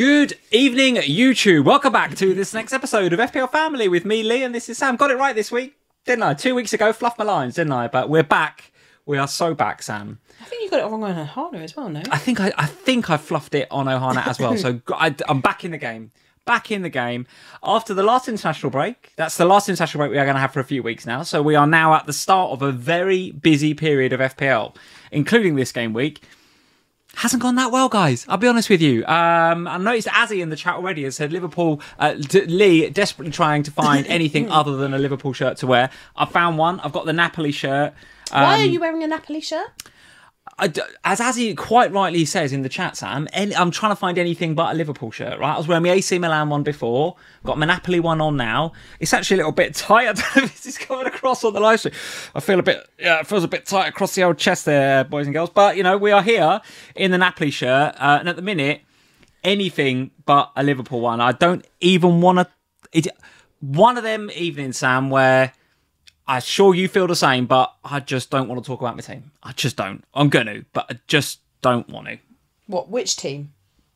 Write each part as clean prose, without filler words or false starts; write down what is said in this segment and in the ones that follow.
Good evening, YouTube. Welcome back to this next episode of FPL Family with me, Lee, and this is Sam. Got it right this week, didn't I? 2 weeks ago, fluffed my lines, didn't I? But we're back. We are so back, Sam. I think you got it wrong on Ohana as well, no? I think I fluffed it on Ohana as well. So I'm back in the game. Back in the game. After the last international break, that's the last international break we are going to have for a few weeks now. So we are now at the start of a very busy period of FPL, including this game week. Hasn't gone that well, guys. I'll be honest with you. I noticed Azzy in the chat already has said Liverpool, Lee desperately trying to find anything other than a Liverpool shirt to wear. I found one. I've got the Napoli shirt. Why are you wearing a Napoli shirt? As Azzy quite rightly says in the chat, Sam, I'm trying to find anything but a Liverpool shirt, right? I was wearing my AC Milan one before, got my Napoli one on now. It's actually a little bit tight. I don't know if this is coming across on the live stream. I feel it feels a bit tight across the old chest there, boys and girls. But, you know, we are here in the Napoli shirt. And at the minute, anything but a Liverpool one. I don't even want to... It's one of them evenings, Sam, where... I'm sure you feel the same, but I just don't want to talk about my team. I just don't. I'm going to, but I just don't want to. What? Which team?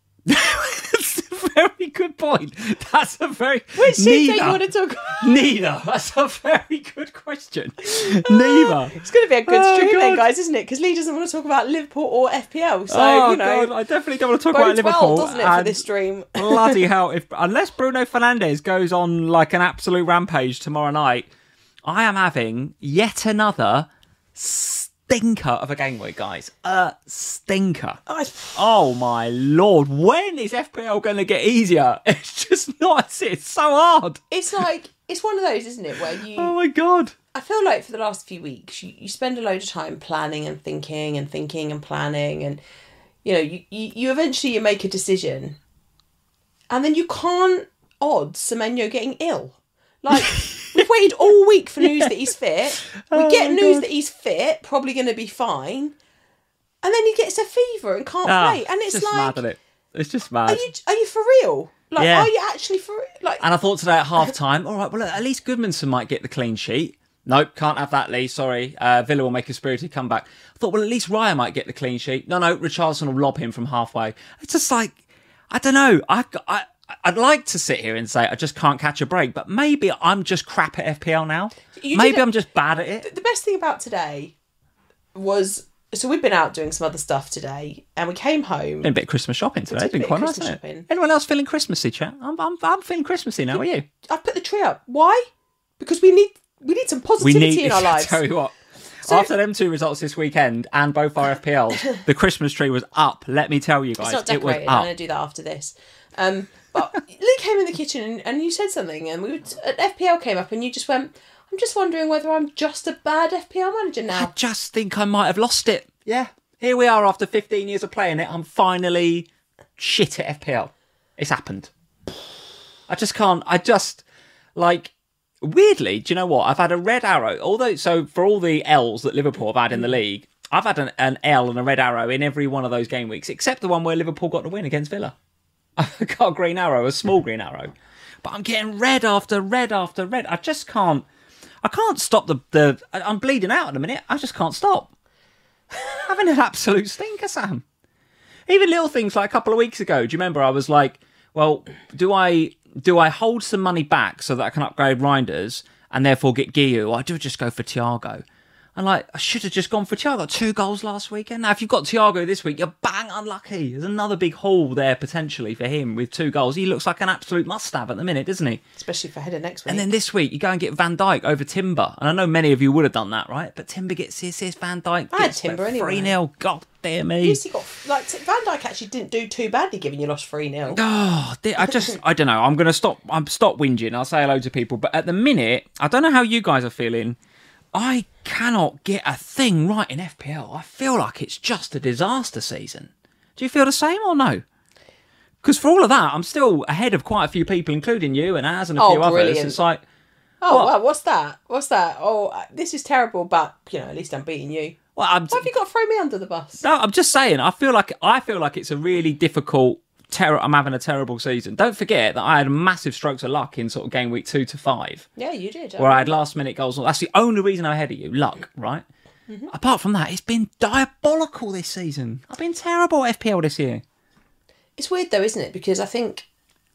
That's a very good point. That's a very... Which team do you want to talk about? Neither. That's a very good question. Neither. It's going to be a good stream then, guys, isn't it? Because Lee doesn't want to talk about Liverpool or FPL. So, you know... God, I definitely don't want to talk about Liverpool. Well, doesn't it, for this stream? Bloody hell. Unless Bruno Fernandes goes on like an absolute rampage tomorrow night... I am having yet another stinker of a game week, guys. A stinker. Oh, my Lord. When is FPL going to get easier? It's just not. It's so hard. It's like, it's one of those, isn't it, where you... Oh, my God. I feel like for the last few weeks, you spend a load of time planning and thinking and thinking and planning. And, you know, you eventually make a decision. And then you can't odds Semenyo getting ill. Like... We've waited all week for news that he's fit. We get news that he's fit, probably going to be fine. And then he gets a fever and can't play. And it's just like... mad, isn't it? It's just mad. Are you for real? Like, are you actually for real? Like, and I thought today at half-time, all right, well, at least Goodmanson might get the clean sheet. Nope, can't have that, Lee. Sorry. Villa will make a spirited comeback. I thought, well, at least Raya might get the clean sheet. No, Richarlison will lob him from halfway. It's just like, I don't know. I'd like to sit here and say I just can't catch a break, but maybe I'm just crap at FPL now. Maybe I'm just bad at it. The best thing about today was... So we've been out doing some other stuff today, and we came home... Been a bit of Christmas shopping today. It's been quite nice, hasn't it? Anyone else feeling Christmassy, chat? I'm feeling Christmassy now. Are you? I've put the tree up. Why? Because we need some positivity in our lives. I tell you what. So, after them two results this weekend and both our FPLs, the Christmas tree was up. Let me tell you guys, it's not decorated. It was up. I'm going to do that after this. But Lee came in the kitchen and you said something, and FPL came up, and you just went, I'm just wondering whether I'm just a bad FPL manager now. I just think I might have lost it. Yeah. Here we are after 15 years of playing it. I'm finally shit at FPL. It's happened. I just can't. Weirdly, do you know what? I've had a red arrow. So for all the L's that Liverpool have had in the league, I've had an L and a red arrow in every one of those game weeks, except the one where Liverpool got the win against Villa. I got a green arrow, a small green arrow. But I'm getting red after red after red. I just can't... I can't stop I'm bleeding out in a minute. I just can't stop. Having an absolute stinker, Sam. Even little things like a couple of weeks ago. Do you remember I was like, well, do I hold some money back so that I can upgrade Reinders and therefore get Guiu? Or I do just go for Thiago. And I should have just gone for Thiago. 2 goals last weekend. Now, if you've got Thiago this week, you're bang unlucky. There's another big haul there potentially for him with 2 goals. He looks like an absolute must-have at the minute, doesn't he? Especially for header next week. And then this week, you go and get Van Dijk over Timber. And I know many of you would have done that, right? But Timber gets his Van Dijk. I had Timber anyway. 3-0. God dear me. He got, Van Dijk actually didn't do too badly given you lost 3-0. Oh, I don't know. I'm going to stop whinging. I'll say hello to people. But at the minute, I don't know how you guys are feeling. I cannot get a thing right in FPL. I feel like it's just a disaster season. Do you feel the same or no? Because for all of that, I'm still ahead of quite a few people, including you and Az and a few others. It's like, wow, what's that? Oh, this is terrible, but at least I'm beating you. Well, why have you got to throw me under the bus? No, I'm just saying. I feel like it's a really difficult. I'm having a terrible season. Don't forget that I had massive strokes of luck in sort of game week 2 to 5. Yeah, you did. Where I had last minute goals. That's the only reason I'm ahead of you. Luck, right? Mm-hmm. Apart from that, it's been diabolical this season. I've been terrible at FPL this year. It's weird though, isn't it? Because I think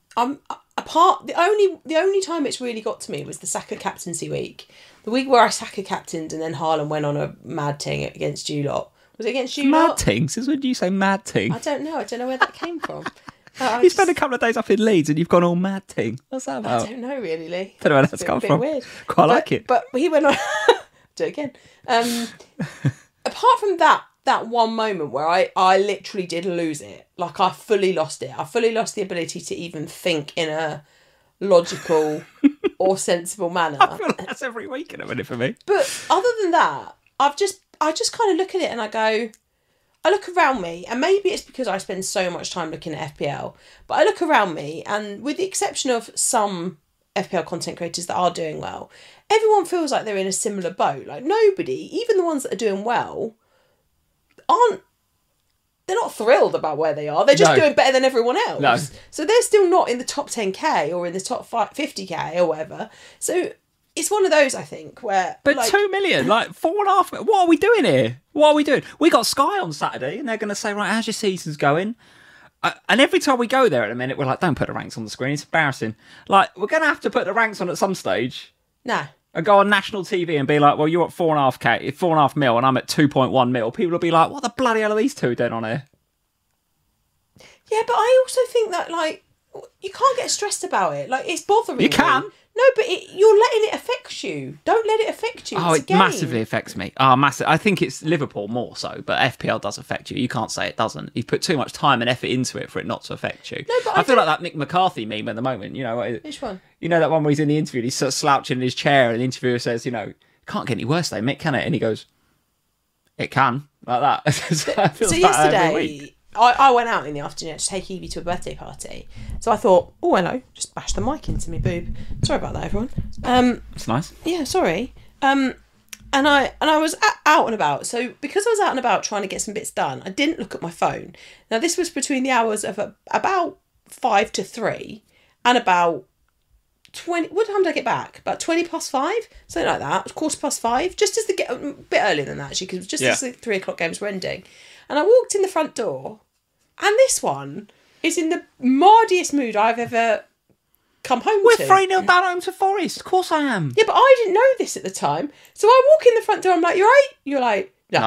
the only time it's really got to me was the Saka captaincy week. The week where I Saka captained and then Haaland went on a mad ting against you lot. Was it against you Mad lot? ting? Since when do you say mad ting? I don't know where that came from. You spent a couple of days up in Leeds and you've gone all mad ting. What's that about? I don't know really, Lee. Don't know where that's come from. Weird. Quite like it. But he went on. Do it again. Apart from that one moment where I literally did lose it. Like, I fully lost it. I fully lost the ability to even think in a logical or sensible manner. I feel like that's every week in a minute for me. But other than that, I just kind of look at it and I look around me, and maybe it's because I spend so much time looking at FPL, but I look around me, and with the exception of some FPL content creators that are doing well, everyone feels like they're in a similar boat. Like, nobody, even the ones that are doing well, they're not thrilled about where they are. They're just doing better than everyone else. No. So they're still not in the top 10k or in the top 50k or whatever. So it's one of those, I think, where... But like, 2 million, like 4.5... What are we doing here? What are we doing? We got Sky on Saturday and they're going to say, right, how's your season's going? And every time we go there at a minute, we're like, don't put the ranks on the screen. It's embarrassing. Like, we're going to have to put the ranks on at some stage. No. And go on national TV and be like, well, you're at 4.5 mil and I'm at 2.1 mil. People will be like, what the bloody hell are these two doing on here? Yeah, but I also think that, like, you can't get stressed about it. Like, it's bothering you. You can. No, but you're letting it affect you. Don't let it affect you. Oh, it's it massively affects me. Oh, massive. I think it's Liverpool more so, but FPL does affect you. You can't say it doesn't. You've put too much time and effort into it for it not to affect you. No, but I feel like that Mick McCarthy meme at the moment. You know, which one? You know that one where he's in the interview and he's sort of slouching in his chair and the interviewer says, you know, can't get any worse though, Mick, can it? And he goes, it can, like that. So yesterday, I went out in the afternoon to take Evie to a birthday party. So I thought, oh, hello, just bash the mic into me boob. Sorry about that, everyone. It's nice. Yeah, sorry. And I was out and about. So because I was out and about trying to get some bits done, I didn't look at my phone. Now, this was between the hours of about 5 to 3 and about 20... What time did I get back? About 20 past 5? Something like that. It was 5:15. Just as a bit earlier than that, actually, because just as the 3 o'clock games were ending. And I walked in the front door, and this one is in the mardiest mood I've ever come home to. We're 3-0 down home to Forest. Of course I am. Yeah, but I didn't know this at the time. So I walk in the front door, I'm like, you're right? You're like, no.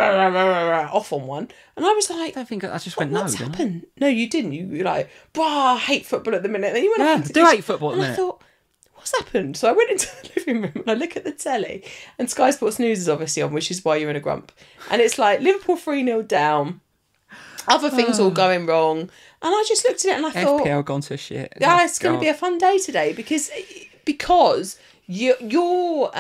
Off on one. And I was like... I don't think I just went no. What's happened? No, you didn't. You were like, I hate football at the minute. Then you went off. Do hate football at the minute. I thought, what's happened? So I went into the living room and I look at the telly, and Sky Sports News is obviously on, which is why you're in a grump. And it's like Liverpool 3-0 down, other things all going wrong. And I just looked at it and I thought, FPL gone to shit. Yeah, it's going to be a fun day today because your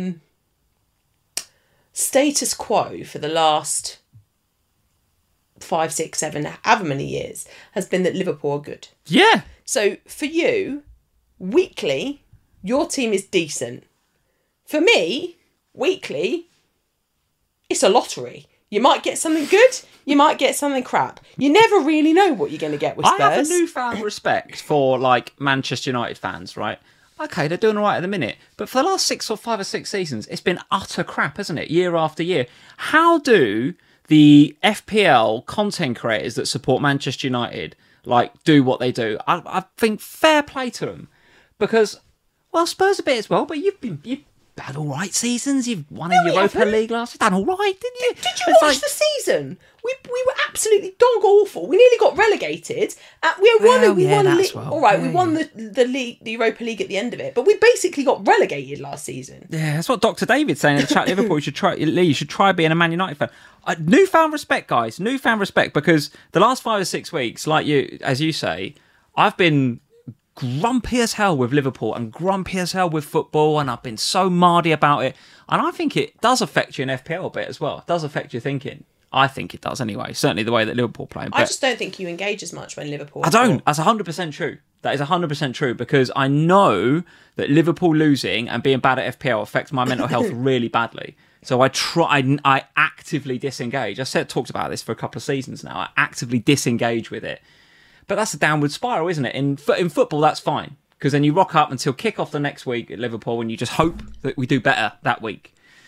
status quo for the last 5, 6, 7, however many years has been that Liverpool are good. Yeah. So for you, weekly, your team is decent. For me, weekly, it's a lottery. You might get something good, you might get something crap. You never really know what you're going to get with Spurs. I have a newfound respect for, like, Manchester United fans, right? Okay, they're doing all right at the minute. But for the last 5 or 6 seasons, it's been utter crap, hasn't it? Year after year. How do the FPL content creators that support Manchester United, like, do what they do? I think fair play to them. Because, well, Spurs a bit as well, but you've had all right seasons. You've won a Europa League last year. Done all right, didn't you? Did you watch the season? We were absolutely dog awful. We nearly got relegated. We won the league, the Europa League at the end of it, but we basically got relegated last season. Yeah, that's what Dr. David's saying in the chat. Liverpool, you should try being a Man United fan. Newfound respect, guys. Newfound respect, because the last 5 or 6 weeks, like you, as you say, I've been grumpy as hell with Liverpool and grumpy as hell with football, and I've been so mardy about it. And I think it does affect you in FPL a bit as well. It does affect your thinking. I think it does anyway. Certainly the way that Liverpool play. I just don't think you engage as much when Liverpool... I don't. That's 100% true. That is 100% true, because I know that Liverpool losing and being bad at FPL affects my mental health really badly. So I actively disengage. Talked about this for a couple of seasons now. I actively disengage with it. But that's a downward spiral, isn't it? In football, that's fine, because then you rock up until kick off the next week at Liverpool and you just hope that we do better that week.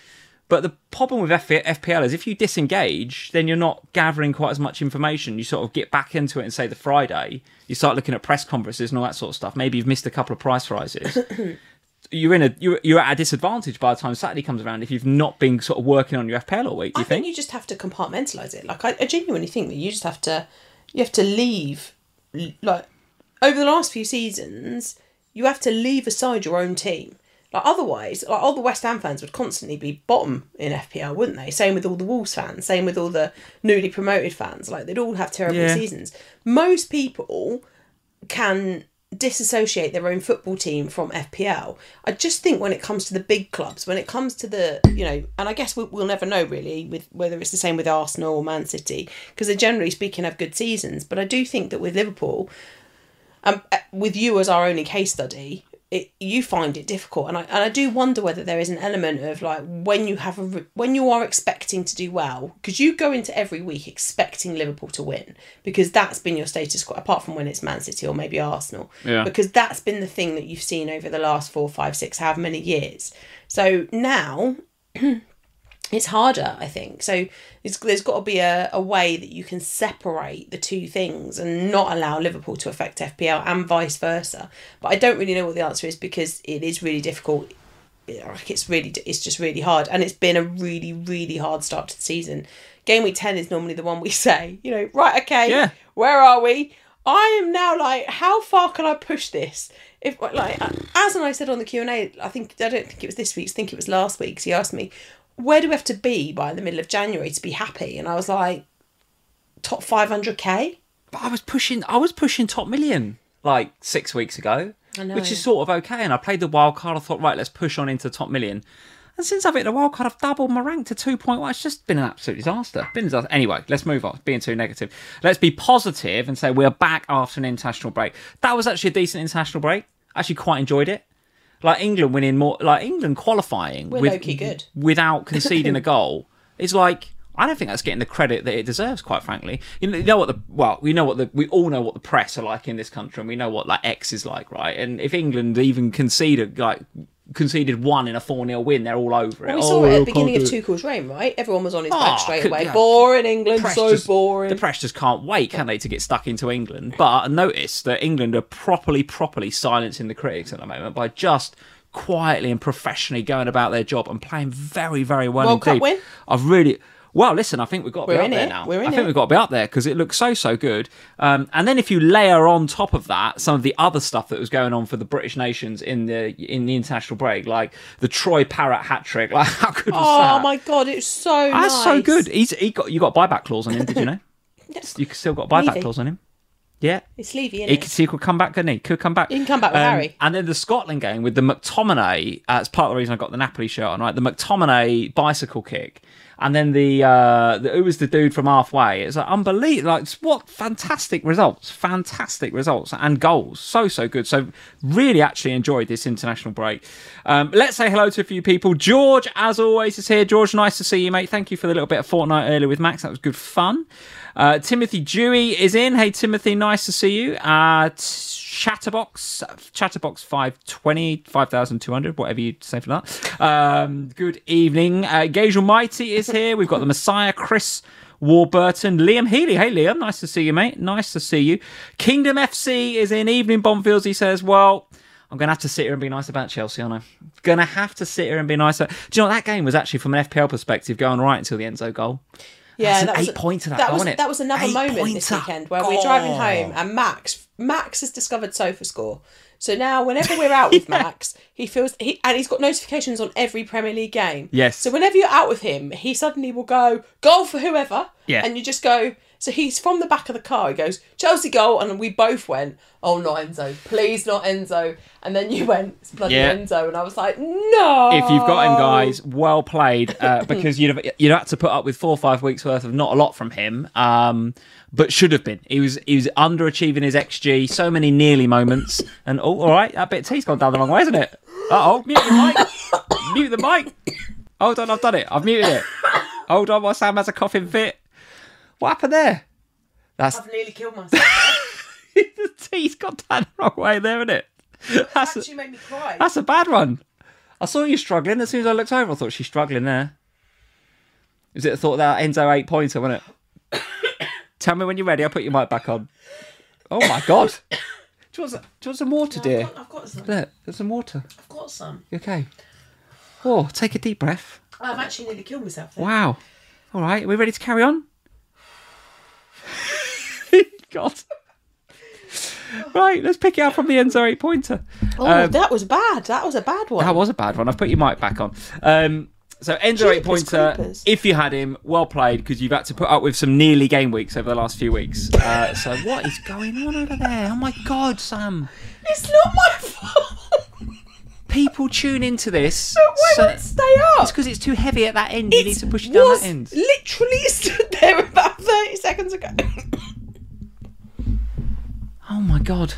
But the problem with FPL is if you disengage, then you're not gathering quite as much information. You sort of get back into it and say the Friday, you start looking at press conferences and all that sort of stuff. Maybe you've missed a couple of price rises. You're at a disadvantage by the time Saturday comes around if you've not been sort of working on your FPL all week. Do you think? You just have to compartmentalize it. Like I genuinely think that you have to leave, like over the last few seasons, you have to leave aside your own team. Like otherwise, like all the West Ham fans would constantly be bottom in FPL, wouldn't they? Same with all the Wolves fans. Same with all the newly promoted fans. Like they'd all have terrible seasons. Most people can disassociate their own football team from FPL. I just think when it comes to the big clubs, when it comes to the, and I guess we'll never know really with whether it's the same with Arsenal or Man City, because they generally speaking have good seasons. But I do think that with Liverpool, with you as our only case study, you find it difficult, and I do wonder whether there is an element of like when you are expecting to do well, because you go into every week expecting Liverpool to win, because that's been your status quo, apart from when it's Man City or maybe Arsenal, because that's been the thing that you've seen over the last 4, 5, 6, however many years. So now it's harder, I think. So there's got to be a way that you can separate the two things and not allow Liverpool to affect FPL and vice versa. But I don't really know what the answer is, because it is really difficult. It's just really hard, and it's been a really, really hard start to the season. Game week 10 is normally the one we say, right, okay, where are we? I am now like, how far can I push this? If like, as I said on the Q&A, I don't think it was this week. I think it was last week. So he asked me, where do we have to be by the middle of January to be happy? And I was like, top 500k. But I was pushing top million like 6 weeks ago, which is sort of okay. And I played the wild card. I thought, right, let's push on into top million. And since I've hit the wild card, I've doubled my rank to 2.1. It's just been an absolute disaster. Anyway, let's move on. Being too negative. Let's be positive and say we're back after an international break. That was actually a decent international break. I actually quite enjoyed it. Like England winning more, like England qualifying low-key good without conceding a goal is like, I don't think that's getting the credit that it deserves, quite frankly. We all know what the press are like in this country, and we know what like X is like, right? And if England even conceded one in a 4-0 win, they're all over it. We saw it at the beginning of Tuchel's reign, right? Everyone was on his back straight away. Yeah. Boring England, boring. The press just can't wait, can they, to get stuck into England? But notice that England are properly silencing the critics at the moment by just quietly and professionally going about their job and playing very, very well indeed. World Cup win? Well, listen, I think we've got to be up there now. I think we've got to be up there because it looks so good. And then if you layer on top of that some of the other stuff that was going on for the British nations in the international break, like the Troy Parrott hat-trick, like how good was that? Oh my God, it's so nice. That's so good. You got a buyback clause on him, did you know? Yes. You still got a buyback clause on him. Yeah. It's Levy, isn't it? He could come back, couldn't he? Could come back. He can come back with Harry. And then the Scotland game with the McTominay, that's part of the reason I got the Napoli shirt on, right? The McTominay bicycle kick. And then who was the dude from halfway? It's like unbelievable. Like, what fantastic results and goals. So good. So really actually enjoyed this international break. Let's say hello to a few people. George, as always, is here. George, nice to see you, mate. Thank you for the little bit of Fortnite earlier with Max. That was good fun. Timothy Dewey is in. Hey, Timothy, nice to see you. Chatterbox 520, 5,200, whatever you say for that. Good evening. Gage Almighty is here. We've got the Messiah, Chris Warburton, Liam Healy. Hey, Liam, nice to see you, mate. Nice to see you. Kingdom FC is in. Evening, Bonfields. He says, well, I'm going to have to sit here and be nice about Chelsea, aren't I? Going to have to sit here and be nice. Do you know what? That game was actually, from an FPL perspective, going right until the Enzo goal. Yeah, that was 8-pointer that was another moment this weekend where we're driving home and Max has discovered SofaScore. So now whenever we're out with Max, he's got notifications on every Premier League game. Yes. So whenever you're out with him, he suddenly will go, goal for whoever. Yeah. And you just go, so he's from the back of the car, he goes, Chelsea goal, and we both went, oh, not Enzo, please not Enzo. And then you went, it's bloody Enzo, and I was like, no. If you've got him, guys, well played, because you'd had to put up with 4 or 5 weeks worth of not a lot from him, but should have been. He was underachieving his XG, so many nearly moments, and all right, that bit of tea's gone down the wrong way, isn't it? Mute your mic. Mute the mic. Hold on, I've done it. I've muted it. Hold on, while Sam has a coughing fit. What happened there? I've nearly killed myself. The tea's gone down the wrong way there, isn't it? Actually made me cry. That's a bad one. I saw you struggling. As soon as I looked over, I thought she's struggling there. Is it the thought that Enzo 8-pointer, wasn't it? Tell me when you're ready. I'll put your mic back on. Oh my God. Do you want some water, dear? I've got some. Look, there's some water. I've got some. You okay? Oh, take a deep breath. I've actually nearly killed myself there. Wow. All right, are we ready to carry on? God. Right, let's pick it up from the Enzo 8-pointer. Oh, that was bad. That was a bad one. That was a bad one. I've put your mic back on. So Enzo 8-pointer, creepers. if you had him, well played, because you've had to put up with some nearly game weeks over the last few weeks. So what is going on over there? Oh my God, Sam. It's not my fault. People tune into this. But why would it stay up? It's because it's too heavy at that end. You need to push it down that end. Literally stood there about 30 seconds ago. Oh my God.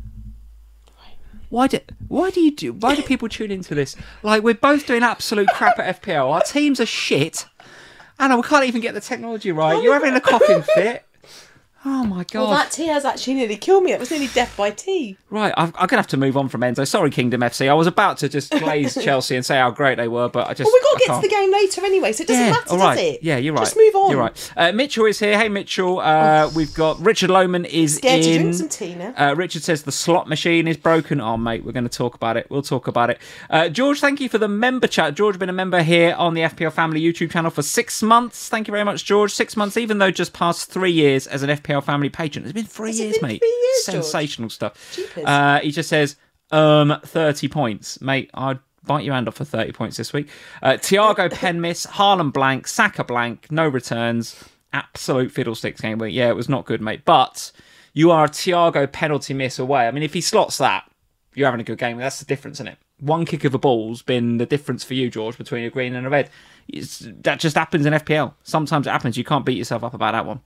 Why do people tune into this? Like, we're both doing absolute crap at FPL. Our teams are shit. Anna, we can't even get the technology right. You're having a coughing fit. Oh my God. Well, that tea has actually nearly killed me. It was nearly death by tea. Right, I'm going to have to move on from Enzo. Sorry, Kingdom FC. I was about to just glaze Chelsea and say how great they were, but I just... Well, we've got to get to the game later anyway, so it doesn't matter, all right. does it? Yeah, you're right. Just move on. You're right. Mitchell is here. Hey, Mitchell. We've got Richard Lohman is Scared in. to drink some tea now. Richard says the slot machine is broken. Oh, mate, we're going to talk about it. We'll talk about it. George, thank you for the member chat. George has been a member here on the FPL Family YouTube channel for 6 months. Thank you very much, George. 6 months, even though just past 3 years as an FPL Family patron. It's been 3 years, been mate. 3 years, Sensational George? stuff. Jeepers. He just says 30 points. Mate, I'd bite your hand off for 30 points this week. Thiago pen miss, Haaland blank, Saka blank, no returns. Absolute fiddlesticks game week. Yeah, it was not good, mate. But you are a Thiago penalty miss away. I mean, if he slots that, you're having a good game. That's the difference, isn't it? One kick of a ball's been the difference for you, George, between a green and a red. That just happens in FPL. Sometimes it happens. You can't beat yourself up about that one.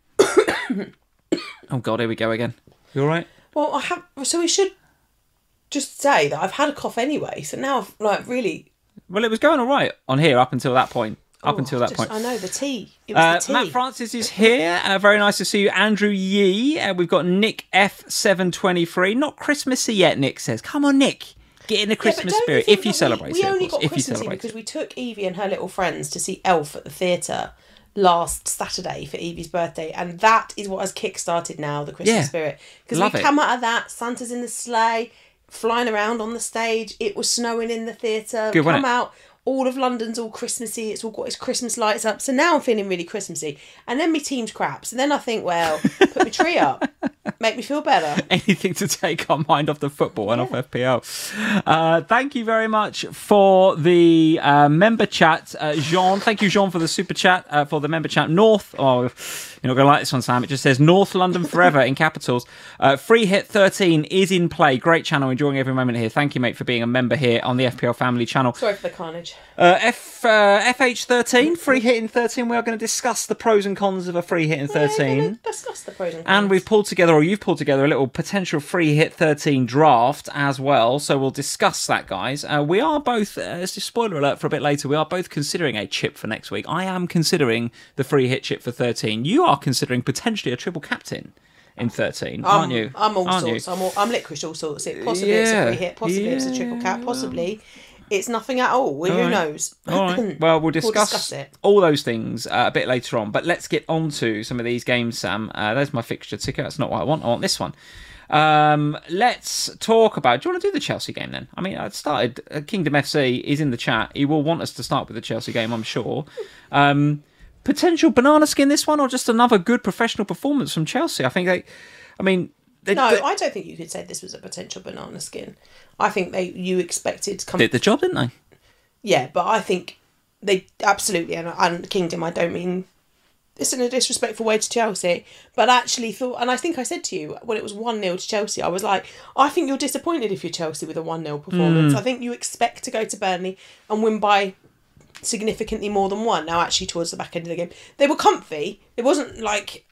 Oh, God, here we go again. You all right? Well, so we should just say that I've had a cough anyway, so now I've really... Well, it was going all right on here up until that point. Point. I know, the tea. It was the tea. Matt Francis is here. Very nice to see you. Andrew Yee. We've got Nick F723. Not Christmassy yet, Nick says. Come on, Nick. Get in the Christmas spirit. If you celebrate it, we only got Christmassy because we took Evie and her little friends to see Elf at the theatre last Saturday for Evie's birthday, and that is what has kick-started now the Christmas spirit, because we come out of that, Santa's in the sleigh, flying around on the stage, it was snowing in the theatre, we come out, all of London's all Christmassy, it's all got its Christmas lights up, so now I'm feeling really Christmassy, and then my team's craps, and then I think, well, put my tree up, make me feel better. Anything to take our mind off the football and off FPL. Thank you very much for the member chat, Jean. Thank you, Jean, for the super chat, for the member chat. North, oh, you're not going to like this one, Sam. It just says North London forever in capitals. Free Hit 13 is in play. Great channel, enjoying every moment here. Thank you, mate, for being a member here on the FPL Family channel. Sorry for the carnage. FH13, free hit in 13. We are going to discuss the pros and cons of a free hit in 13. Yeah, discuss the pros and cons. And we've pulled together, or you've pulled together, a little potential free hit 13 draft as well. So we'll discuss that, guys. We are both, as a spoiler alert for a bit later, we are both considering a chip for next week. I am considering the free hit chip for 13. You are considering potentially a triple captain in 13, aren't you? I'm all sorts. I'm licorice all sorts. Possibly it's a free hit, possibly it's a triple cap, possibly it's nothing at all. Who knows? All right. Well, we'll discuss it. all those things a bit later on. But let's get on to some of these games, Sam. There's my fixture ticker. That's not what I want. I want this one. Let's talk about... Do you want to do the Chelsea game then? I mean, I started... Kingdom FC is in the chat. He will want us to start with the Chelsea game, I'm sure. Potential banana skin this one, or just another good professional performance from Chelsea? I think they... I mean... I don't think you could say this was a potential banana skin. I think you expected to come... Did the job, didn't they? Yeah, but I think they absolutely, and Kingdom, I don't mean this in a disrespectful way to Chelsea, but actually thought, and I think I said to you, when it was 1-0 to Chelsea, I was like, I think you're disappointed if you're Chelsea with a 1-0 performance. I think you expect to go to Burnley and win by significantly more than one. Now, actually, towards the back end of the game, they were comfy. It wasn't like...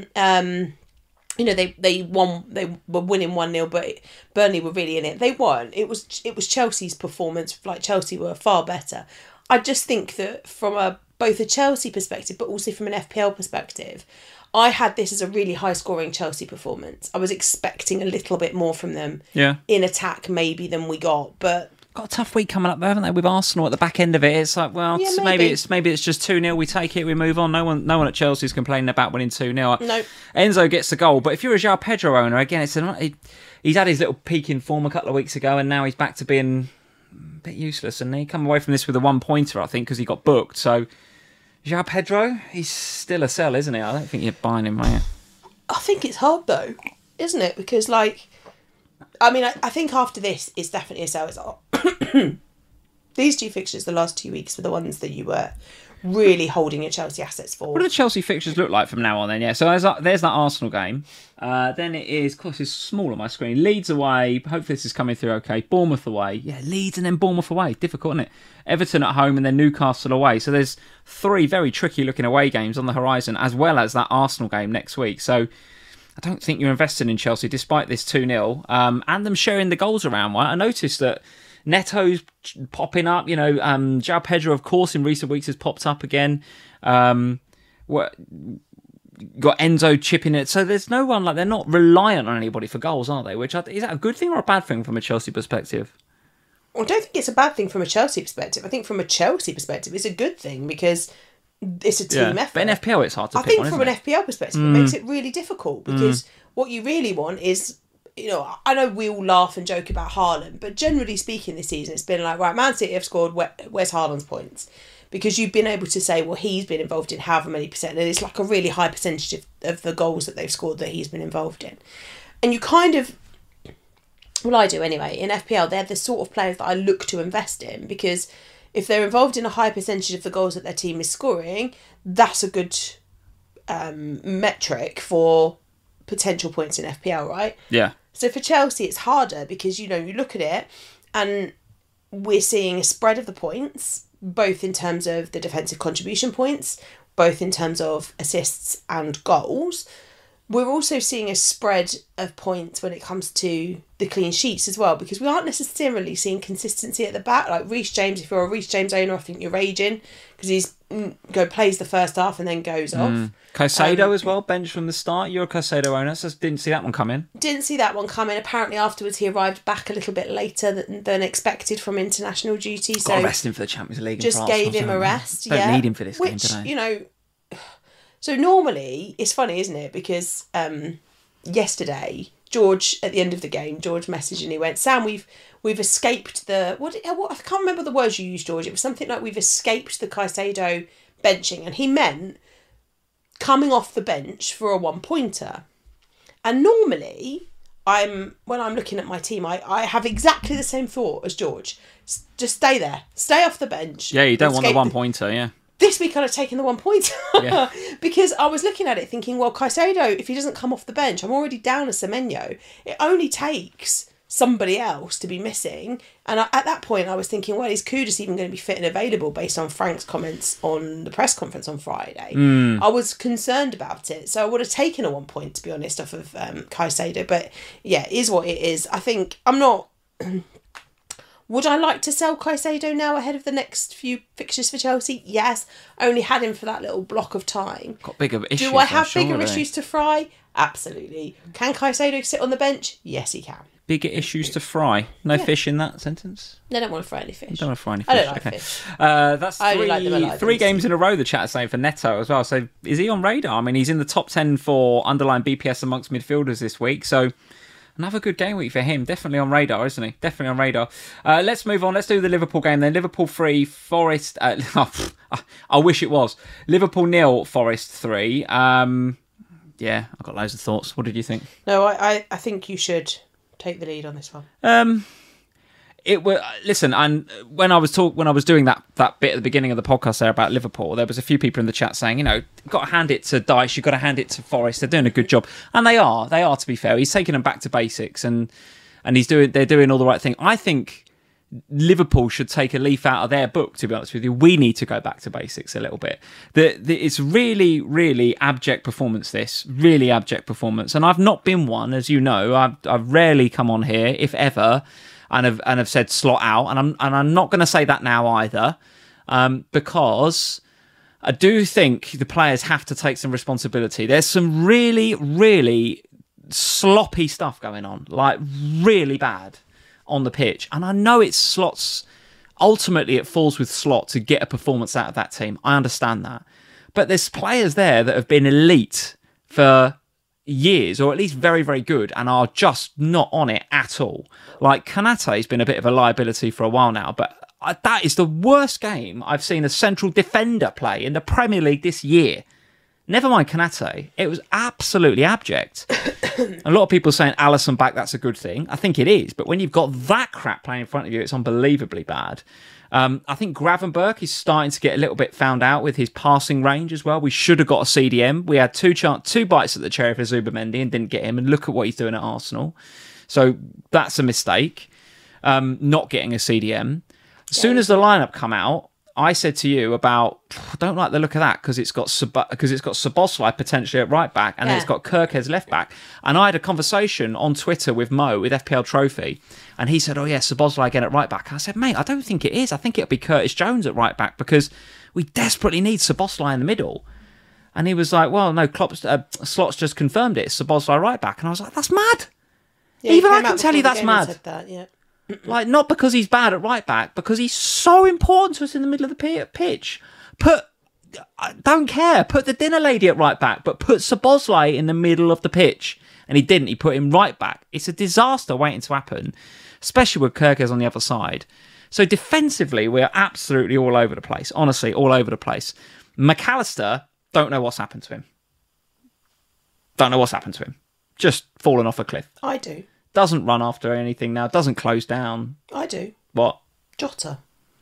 they won. They were winning 1-0, but Burnley were really in it. They weren't. It was Chelsea's performance. Like, Chelsea were far better. I just think that from both a Chelsea perspective, but also from an FPL perspective, I had this as a really high scoring Chelsea performance. I was expecting a little bit more from them in attack maybe than we got, but got a tough week coming up, though, haven't they? With Arsenal at the back end of it, it's like, well, Yeah, maybe it's just 2-0. We take it, we move on. No one at Chelsea's complaining about winning 2-0. No. Enzo gets the goal, but if you're a João Pedro owner, again, he's had his little peak in form a couple of weeks ago, and now he's back to being a bit useless. And he come away from this with a 1-pointer, I think, because he got booked. So João Pedro, he's still a sell, isn't he? I don't think you're buying him, are you? I think it's hard though, isn't it? Because I think after this, it's definitely a sell. These 2 fixtures, the last 2 weeks, were the ones that you were really holding your Chelsea assets for. What do the Chelsea fixtures look like from now on then? Yeah, so there's that Arsenal game. Then it is, of course, it's small on my screen. Leeds away. Hopefully this is coming through okay. Bournemouth away. Yeah, Leeds and then Bournemouth away. Difficult, isn't it? Everton at home and then Newcastle away. So there's 3 very tricky looking away games on the horizon, as well as that Arsenal game next week. So I don't think you're investing in Chelsea despite this 2-0 and them sharing the goals around. Right? I noticed that Neto's popping up. João Pedro, of course, in recent weeks has popped up again. Got Enzo chipping it. So there's no one, they're not reliant on anybody for goals, are they? Is that a good thing or a bad thing from a Chelsea perspective? Well, I don't think it's a bad thing from a Chelsea perspective. I think from a Chelsea perspective, it's a good thing because it's a team effort. But in FPL, it's hard to pick I think one, from an FPL perspective, it makes it really difficult because what you really want is, I know we all laugh and joke about Haaland, but generally speaking this season, it's been like, right, Man City have scored, where's Haaland's points? Because you've been able to say, well, he's been involved in however many percent, and it's like a really high percentage of the goals that they've scored that he's been involved in. And you kind of, well, I do anyway, in FPL, they're the sort of players that I look to invest in because if they're involved in a high percentage of the goals that their team is scoring, that's a good metric for potential points in FPL, right? Yeah. So for Chelsea, it's harder because, you look at it and we're seeing a spread of the points, both in terms of the defensive contribution points, both in terms of assists and goals. We're also seeing a spread of points when it comes to the clean sheets as well, because we aren't necessarily seeing consistency at the back. Like Reece James, if you're a Reece James owner, I think you're raging because he's plays the first half and then goes off. Caicedo as well, bench from the start. You're a Caicedo owner, so didn't see that one coming. Didn't see that one coming. Apparently afterwards he arrived back a little bit later than expected from international duty. So got to rest him for the Champions League. Just gave him a rest. Don't need him for this game today. So normally, it's funny, isn't it? Because yesterday, George, at the end of the game, George messaged and he went, Sam, we've escaped the... What I can't remember the words you used, George. It was something like we've escaped the Caicedo benching. And he meant coming off the bench for a 1-pointer. And normally, when I'm looking at my team, I have exactly the same thought as George. Just stay there. Stay off the bench. Yeah, you don't want the 1-pointer, yeah. This week I'd have taken the 1-pointer because I was looking at it thinking, well, Caicedo, if he doesn't come off the bench, I'm already down a Semenyo. It only takes somebody else to be missing. And at that point I was thinking, well, is Kudus even going to be fit and available based on Frank's comments on the press conference on Friday? I was concerned about it. So I would have taken a 1 point, to be honest, off of Caicedo. But yeah, it is what it is. I think I'm not... Would I like to sell Caicedo now ahead of the next few fixtures for Chelsea? Yes. Only had him for that little block of time. Got bigger issues. Do I have bigger issues to fry? Absolutely. Can Caicedo sit on the bench? Yes, he can. Bigger issues to fry. No fish in that sentence? I don't want to fry any fish. Don't want to fry any fish. I don't like fish. That's I only like them alive, three games in a row, the chat is saying, for Neto as well. So is he on radar? I mean, he's in the top 10 for underlying BPS amongst midfielders this week. So another good game week for him. Definitely on radar, isn't he? Definitely on radar. Let's move on. Let's do the Liverpool game then. Liverpool 3, Forest... I wish it was. Liverpool 0, Forest 3. Yeah, I've got loads of thoughts. What did you think? No, I think you should take the lead on this one. Listen, and when I was doing that bit at the beginning of the podcast there about Liverpool, there was a few people in the chat saying, you've got to hand it to Dyche, you've got to hand it to Forest. They're doing a good job, and they are, to be fair. He's taking them back to basics, and they're doing all the right thing. I think Liverpool should take a leaf out of their book, to be honest with you. We need to go back to basics a little bit. It's really, really abject performance, this. Really abject performance. And I've not been one, as you know. I've rarely come on here, if ever, and have said slot out. And I'm not going to say that now either, because I do think the players have to take some responsibility. There's some really, really sloppy stuff going on, like really bad. on the pitch. And I know it's Slot's... Ultimately, it falls with Slot to get a performance out of that team. I understand that. But there's players there that have been elite for years, or at least very, very good, and are just not on it at all. Like, Konate's been a bit of a liability for a while now, but that is the worst game I've seen a central defender play in the Premier League this year. Never mind Konate. It was absolutely abject. A lot of people saying Alisson back, that's a good thing. I think it is, but when you've got that crap playing in front of you, it's unbelievably bad. I think Gravenberch is starting to get a little bit found out with his passing range as well. We should have got a CDM. We had two bites at the cherry for Zubimendi and didn't get him, and look at what he's doing at Arsenal. So that's a mistake, not getting a CDM. As soon as the lineup come out, I said to you about, I don't like the look of that because it's got Szoboszlai potentially at right back, and then it's got Kirkes left back. And I had a conversation on Twitter with Mo with FPL Trophy, and he said, "Oh yeah, Szoboszlai again at right back." And I said, "Mate, I don't think it is. I think it'll be Curtis Jones at right back because we desperately need Szoboszlai in the middle." And he was like, "Well, no, Slot's just confirmed it. It's Szoboszlai right back." And I was like, "That's mad." Yeah, even I can tell you that's mad. That, yeah. Like, not because he's bad at right back, because he's so important to us in the middle of the pitch. I don't care. Put the dinner lady at right back, but put Szoboszlai in the middle of the pitch. And he didn't. He put him right back. It's a disaster waiting to happen, especially with Kirkes on the other side. So defensively, we're absolutely all over the place. Honestly, all over the place. McAllister, don't know what's happened to him. Don't know what's happened to him. Just fallen off a cliff. I do. Doesn't run after anything now. Doesn't close down. I do. What? Jota.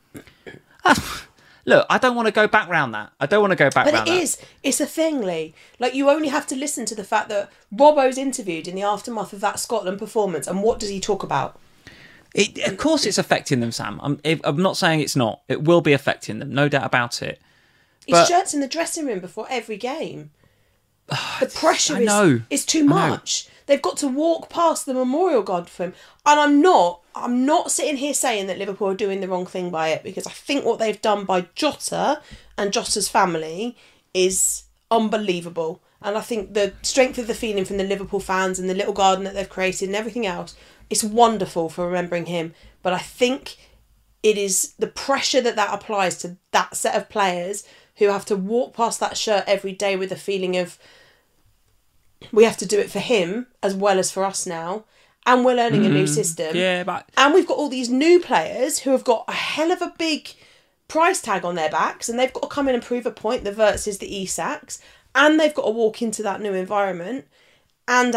Look, I don't want to go back round that. I don't want to go back round that. But it is. It's a thing, Lee. Like, you only have to listen to the fact that Robbo's interviewed in the aftermath of that Scotland performance, and what does he talk about? Of course it's affecting them, Sam. I'm not saying it's not. It will be affecting them, no doubt about it. His shirt's in the dressing room before every game. The pressure is too much. They've got to walk past the memorial god for him. And I'm not sitting here saying that Liverpool are doing the wrong thing by it, because I think what they've done by Jota and Jota's family is unbelievable. And I think the strength of the feeling from the Liverpool fans and the little garden that they've created and everything else, it's wonderful for remembering him. But I think it is the pressure that applies to that set of players who have to walk past that shirt every day with a feeling of, we have to do it for him as well as for us now. And we're learning a new system. Yeah, but... And we've got all these new players who have got a hell of a big price tag on their backs, and they've got to come in and prove a point, the Wirtzes, the Isaks, and they've got to walk into that new environment. And.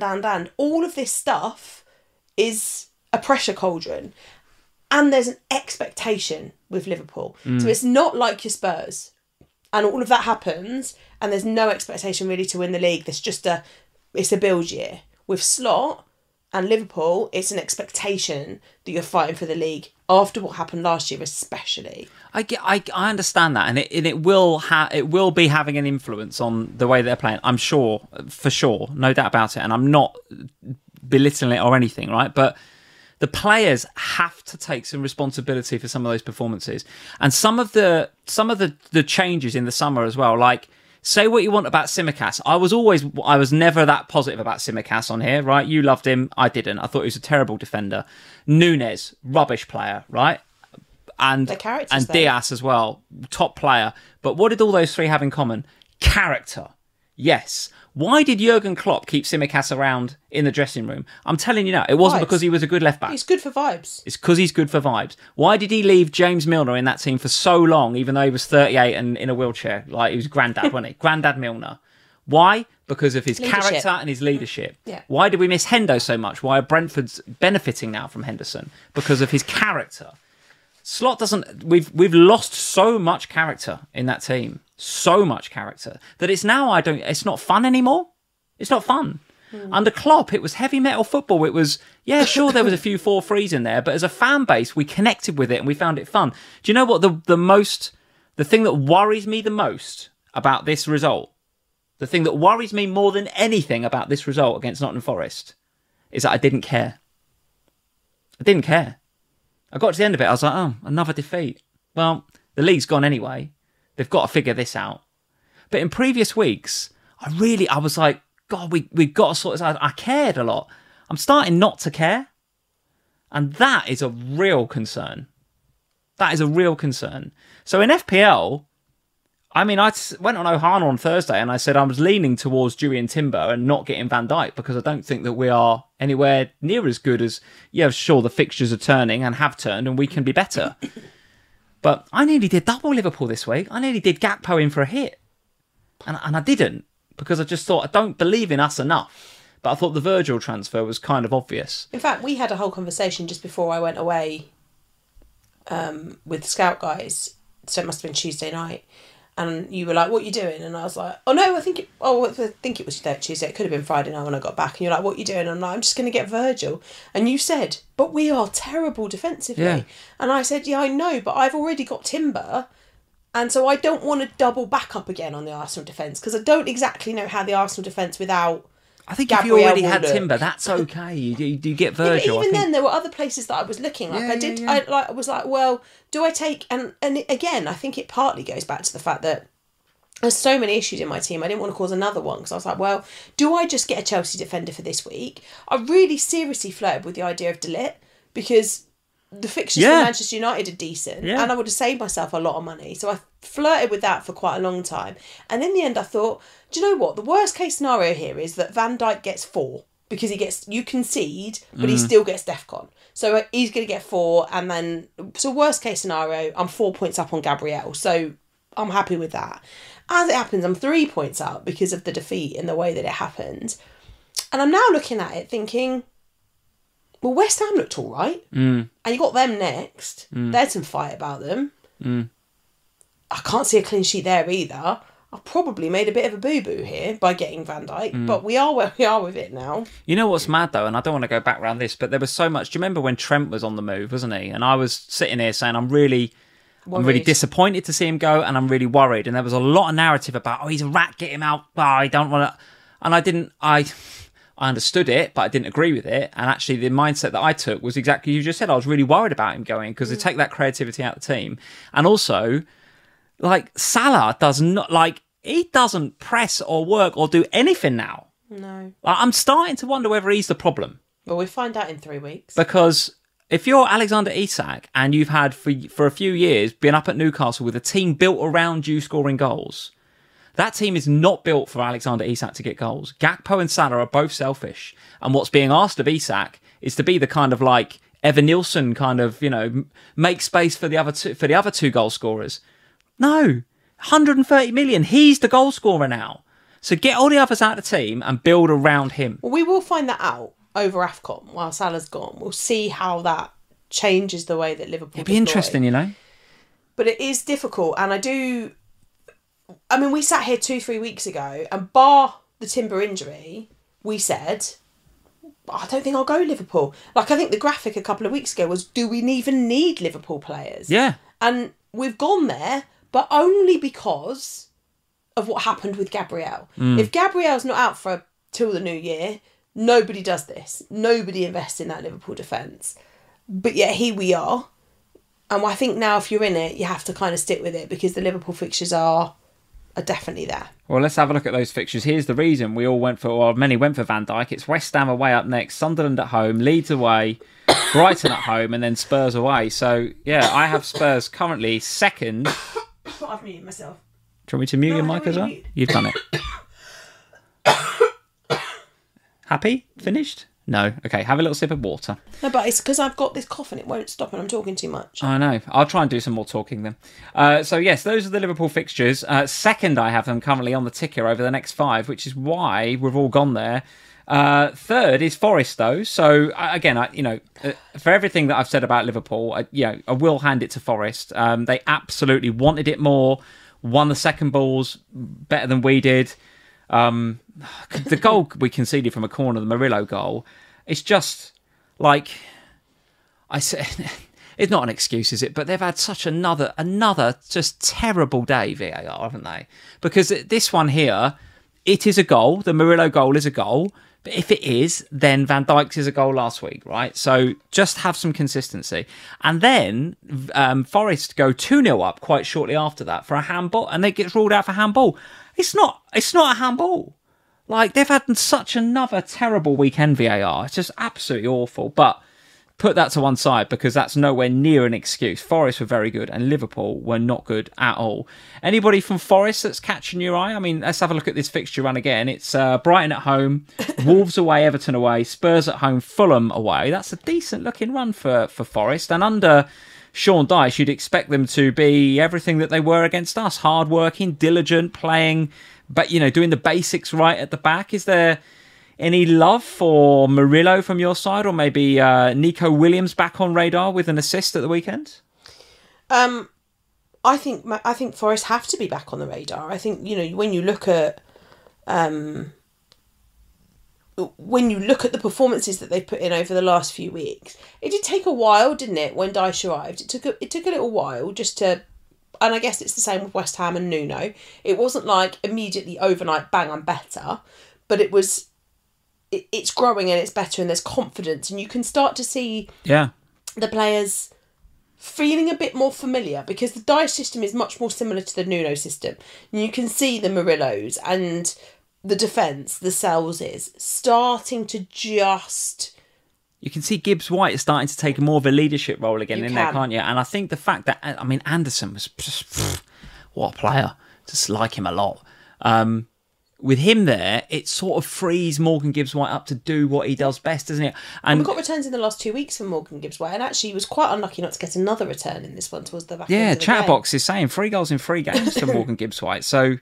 All of this stuff is a pressure cauldron. And there's an expectation with Liverpool. So it's not like your Spurs. And all of that happens, and there's no expectation really to win the league. It's a build year. With Slot and Liverpool, it's an expectation that you're fighting for the league after what happened last year, especially. I understand that, and it will be having an influence on the way they're playing. I'm sure, for sure, no doubt about it. And I'm not belittling it or anything, right? But the players have to take some responsibility for some of those performances, and some of the changes in the summer as well. Like, say what you want about Tsimikas. I was never that positive about Tsimikas on here, right? You loved him, I didn't. I thought he was a terrible defender. Nunes, rubbish player, right? And Diaz as well, top player. But what did all those three have in common? Character. Yes. Why did Jurgen Klopp keep Tsimikas around in the dressing room? I'm telling you now, it wasn't because he was a good left back. He's good for vibes. It's because he's good for vibes. Why did he leave James Milner in that team for so long, even though he was 38 and in a wheelchair? Like, he was granddad, wasn't he? Granddad Milner. Why? Because of his character and his leadership. Yeah. Why did we miss Hendo so much? Why are Brentford's benefiting now from Henderson? Because of his character. Slot doesn't... We've lost so much character in that team. So much character that it's not fun anymore. It's not fun. Under Klopp, it was heavy metal football. It was, yeah, sure, there was a few 4-3s in there, but as a fan base, we connected with it and we found it fun. Do you know what the thing that worries me the most about this result, the thing that worries me more than anything about this result against Nottingham Forest, is that I didn't care. I didn't care. I got to the end of it, I was like, oh, another defeat. Well, the league's gone anyway. They've got to figure this out. But in previous weeks, I was like, God, we've got to sort this out. I cared a lot. I'm starting not to care. And that is a real concern. That is a real concern. So in FPL, I mean, I went on Ohana on Thursday and I said I was leaning towards Dewey and Timber and not getting Van Dijk because I don't think that we are anywhere near as good as, yeah, sure, the fixtures are turning and have turned and we can be better. But I nearly did double Liverpool this week. I nearly did Gakpo in for a hit. And I didn't because I just thought I don't believe in us enough. But I thought the Virgil transfer was kind of obvious. In fact, we had a whole conversation just before I went away with the Scout guys. So it must have been Tuesday night. And you were like, what are you doing? And I was like, oh no, I think it was Tuesday. It could have been Friday night when I got back. And you're like, what are you doing? And I'm like, I'm just going to get Virgil. And you said, but we are terrible defensively. Yeah. And I said, yeah, I know, but I've already got Timber. And so I don't want to double back up again on the Arsenal defence because I don't exactly know how the Arsenal defence without I think Gabriel if you already had Timber, that's okay. You get Virgil. Yeah, but even then, there were other places that I was looking. Like I was like, well, do I take? And again, I think it partly goes back to the fact that there's so many issues in my team. I didn't want to cause another one because I was like, well, do I just get a Chelsea defender for this week? I really seriously flirted with the idea of De Ligt because the fixtures for Manchester United are decent and I would have saved myself a lot of money. So I flirted with that for quite a long time. And in the end, I thought, do you know what? The worst case scenario here is that Van Dijk gets 4 because you concede, but he still gets DEFCON. So he's going to get 4 and then, so worst case scenario, I'm 4 points up on Gabriel. So I'm happy with that. As it happens, I'm 3 points up because of the defeat and the way that it happened. And I'm now looking at it thinking, well, West Ham looked all right. And you got them next. There's some fight about them. I can't see a clean sheet there either. I've probably made a bit of a boo-boo here by getting Van Dijk, but we are where we are with it now. You know what's mad, though, and I don't want to go back around this, but there was so much... Do you remember when Trent was on the move, wasn't he? And I was sitting here saying, I'm really disappointed to see him go, and I'm really worried. And there was a lot of narrative about, oh, he's a rat, get him out. Oh, I don't want to... And I understood it, but I didn't agree with it. And actually, the mindset that I took was exactly you just said. I was really worried about him going because they take that creativity out of the team. And also, like, Salah does not, like, he doesn't press or work or do anything now. No. Like, I'm starting to wonder whether he's the problem. Well, we'll find out in 3 weeks. Because if you're Alexander Isak and you've had for a few years been up at Newcastle with a team built around you scoring goals, that team is not built for Alexander Isak to get goals. Gakpo and Salah are both selfish. And what's being asked of Isak is to be the kind of like Evan Nielsen kind of, make space for the other two goal scorers. No, 130 million. He's the goal scorer now. So get all the others out of the team and build around him. Well, we will find that out over AFCON while Salah's gone. We'll see how that changes the way that Liverpool It'd be interesting, But it is difficult. And we sat here 2-3 weeks ago and bar the Timber injury, we said, I don't think I'll go Liverpool. Like, I think the graphic a couple of weeks ago was, do we even need Liverpool players? Yeah. And we've gone there, but only because of what happened with Gabriel. If Gabriel's not out till the new year, nobody does this. Nobody invests in that Liverpool defence. But yet here we are. And I think now if you're in it, you have to kind of stick with it because the Liverpool fixtures are definitely there. Well, let's have a look at those fixtures. Here's the reason many went for Van Dijk. It's West Ham away up next, Sunderland at home, Leeds away, Brighton at home, and then Spurs away. So, yeah, I have Spurs currently second. I've muted myself. Do you want me to mute your mic as well? You've done it. Happy? Finished? No. Okay, have a little sip of water. No, but it's because I've got this cough and it won't stop and I'm talking too much. I know. I'll try and do some more talking then. So, yes, those are the Liverpool fixtures. Second, I have them currently on the ticker over the next 5, which is why we've all gone there. Third is Forest, though. So, again, for everything that I've said about Liverpool, I will hand it to Forest. They absolutely wanted it more, won the second balls better than we did. The goal we conceded from a corner, the Murillo goal, it's just like I said. It's not an excuse, is it? But they've had such another just terrible day, VAR, haven't they? Because this one here, it is a goal. The Murillo goal is a goal. But if it is, then Van Dijk's is a goal last week, right? So just have some consistency. And then Forest go 2-0 up quite shortly after that for a handball, and they get ruled out for handball. It's not a handball. Like, they've had such another terrible weekend, VAR. It's just absolutely awful. But put that to one side because that's nowhere near an excuse. Forest were very good and Liverpool were not good at all. Anybody from Forest that's catching your eye? I mean, let's have a look at this fixture run again. It's Brighton at home, Wolves away, Everton away, Spurs at home, Fulham away. That's a decent looking run for Forest. And under Sean Dyche, you'd expect them to be everything that they were against us. Hard-working, diligent, playing, but, doing the basics right at the back. Is there any love for Murillo from your side, or maybe Nico Williams back on radar with an assist at the weekend? I think Forest have to be back on the radar. I think when you look at the performances that they've put in over the last few weeks, it did take a while, didn't it? When Dyche arrived, it took a little while just to. And I guess it's the same with West Ham and Nuno. It wasn't like immediately overnight, bang, I'm better, but it was. It's growing and it's better and there's confidence and you can start to see the players feeling a bit more familiar because the Dyche system is much more similar to the Nuno system. And you can see the Murillos and the defence, the Selses, starting to just... You can see Gibbs White is starting to take more of a leadership role again there, can't you? And I think the fact that, Anderson was just... what a player. Just like him a lot. With him there, it sort of frees Morgan Gibbs-White up to do what he does best, doesn't it? And we got returns in the last 2 weeks from Morgan Gibbs-White, and actually he was quite unlucky not to get another return in this one towards the back end of the game. Chatterbox is saying 3 goals in 3 games for Morgan Gibbs-White. So,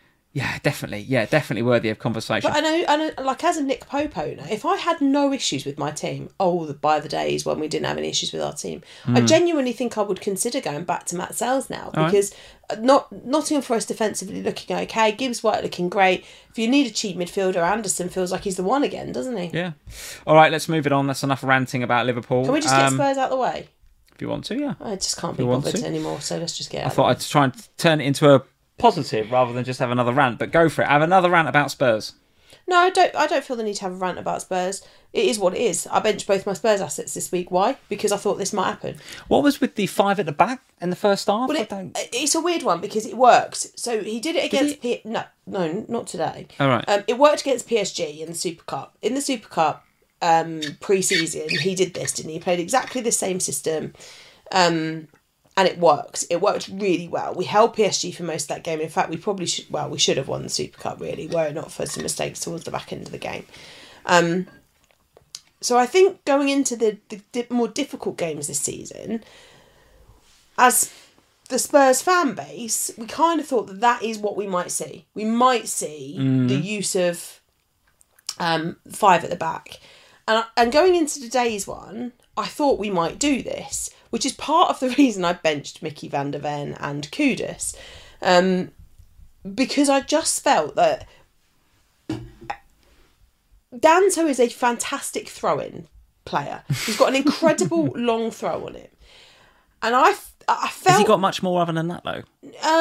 definitely worthy of conversation. But I know, like as a Nick Pope owner, if I had no issues with my team, by the days when we didn't have any issues with our team, I genuinely think I would consider going back to Matt Sells now because Nottingham Forest defensively looking okay, Gibbs White looking great. If you need a cheap midfielder, Anderson feels like he's the one again, doesn't he? Yeah. All right, let's move it on. That's enough ranting about Liverpool. Can we just get Spurs out of the way? If you want to, yeah. I just can't be bothered anymore, so let's just get out. I thought I'd try and turn it into a positive rather than just have another rant, but go for it. Have another rant about Spurs. No, I don't feel the need to have a rant about Spurs. It is what it is. I benched both my Spurs assets this week. Why? Because I thought this might happen. What was with the 5 at the back in the first half? Well, it's a weird one because it works. So he did it against... No, not today. All right. It worked against PSG in the Super Cup. In the Super Cup pre-season, he did this, didn't he? He played exactly the same system. And it worked. It worked really well. We held PSG for most of that game. In fact, we should have won the Super Cup, really, were it not for some mistakes towards the back end of the game. So I think going into the more difficult games this season, as the Spurs fan base, we kind of thought that is what we might see. We might see the use of 5 at the back. And going into today's one, I thought we might do this, which is part of the reason I benched Mickey van der Ven and Kudus. Because I just felt that Danso is a fantastic throw-in player. He's got an incredible long throw on him. And I felt... Has he got much more other than that, though?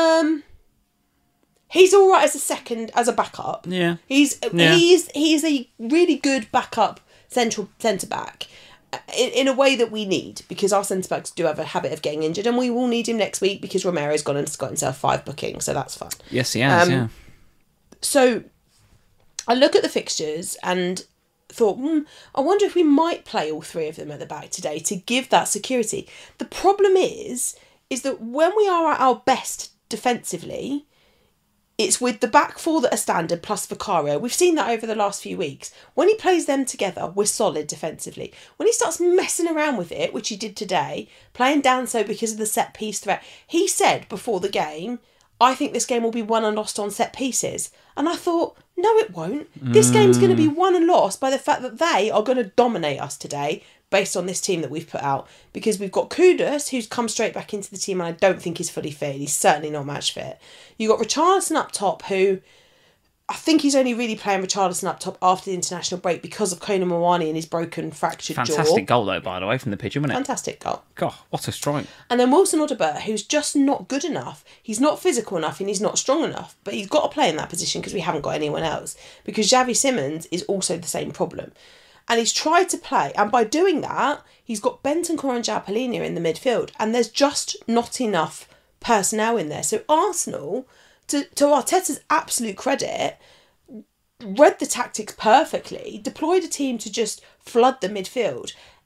He's all right as a backup. Yeah. He's a really good backup centre-back. In a way that we need, because our centre-backs do have a habit of getting injured, and we will need him next week because Romero's gone and got himself 5 bookings, so that's fun. Yes, he has, yeah. So I look at the fixtures and thought, I wonder if we might play all 3 of them at the back today to give that security. The problem is that when we are at our best defensively, it's with the back 4 that are standard plus Vicario. We've seen that over the last few weeks. When he plays them together, we're solid defensively. When he starts messing around with it, which he did today, playing Danso because of the set piece threat, he said before the game, I think this game will be won and lost on set pieces. And I thought, no, it won't. This game's going to be won and lost by the fact that they are going to dominate us today based on this team that we've put out. Because we've got Kudus, who's come straight back into the team and I don't think he's fully fit. He's certainly not match fit. You've got Richarlison up top, who I think he's only really playing Richarlison up top after the international break because of Kona Mwani and his broken, fractured jaw. Fantastic goal, though, by the way, from the pigeon, wasn't it? Fantastic goal. God, what a strike. And then Wilson Odobert, who's just not good enough. He's not physical enough and he's not strong enough, but he's got to play in that position because we haven't got anyone else. Because Xavi Simons is also the same problem. And he's tried to play, and by doing that, he's got Bentancur and Jalpalina in the midfield, and there's just not enough personnel in there. So Arsenal, to Arteta's absolute credit, read the tactics perfectly, deployed a team to just flood the midfield,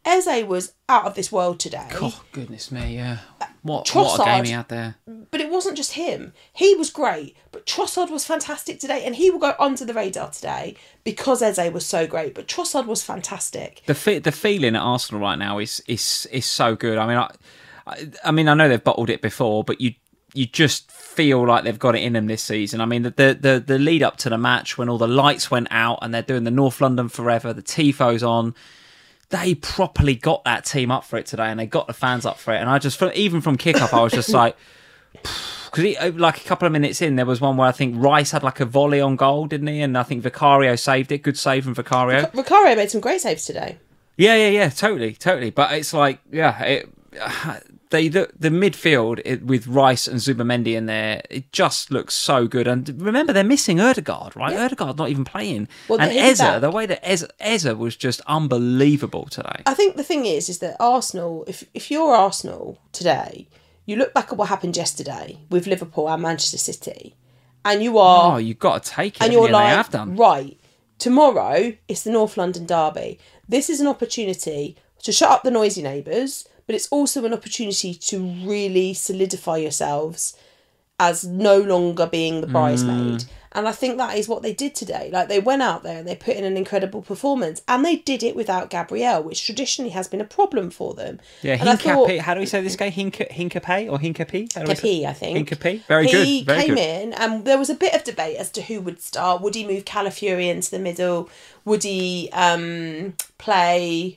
Eze was out of this world today. Oh, goodness me, yeah. What Trossard, a game he had there. But it wasn't just him. He was great, but Trossard was fantastic today, and he will go under the radar today because Eze was so great. But Trossard was fantastic. The feeling at Arsenal right now is so good. I mean, I know they've bottled it before, but you just feel like they've got it in them this season. I mean, the lead up to the match when all the lights went out and they're doing the North London Forever, the Tifo's on. They properly got that team up for it today, and they got the fans up for it. And I just, even from kick-off, I was just like, because like a couple of minutes in, there was one where I think Rice had like a volley on goal, didn't he? And I think Vicario saved it. Good save from Vicario. Vicario made some great saves today. Yeah, totally. But it's like, the midfield with Rice and Zubamendi in there, it just looks so good. And remember, they're missing Ødegaard, right? Yeah. Ødegaard's not even playing. Well, and Eze, the way that Eze was just unbelievable today. I think the thing is that Arsenal, if you're Arsenal today, you look back at what happened yesterday with Liverpool and Manchester City, and you are... Oh, you've got to take it. And you're like, they have done. Right, tomorrow it's the North London derby. This is an opportunity to shut up the noisy neighbours, but it's also an opportunity to really solidify yourselves as no longer being the bridesmaid. And I think that is what they did today. Like, they went out there and they put in an incredible performance, and they did it without Gabriel, which traditionally has been a problem for them. Yeah, Hincapié. How do we say this guy? Hincapié or Hincapié? Hincapié, I think. Hincapié. Very good. He came in, and there was a bit of debate as to who would start. Would he move Calafiori into the middle? Would he play...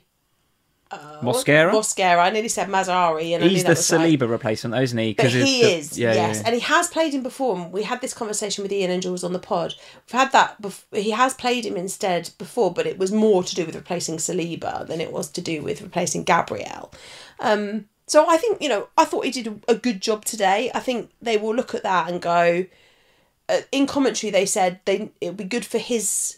Mosquera. I nearly said Mazzari. And he's the Saliba replacement, though, isn't he? But he is, yes. And he has played him before. And we had this conversation with Ian and Jules on the pod. We've had that he has played him instead before, but it was more to do with replacing Saliba than it was to do with replacing Gabriel. So I think, I thought he did a good job today. I think they will look at that and go... in commentary, they said it would be good for his...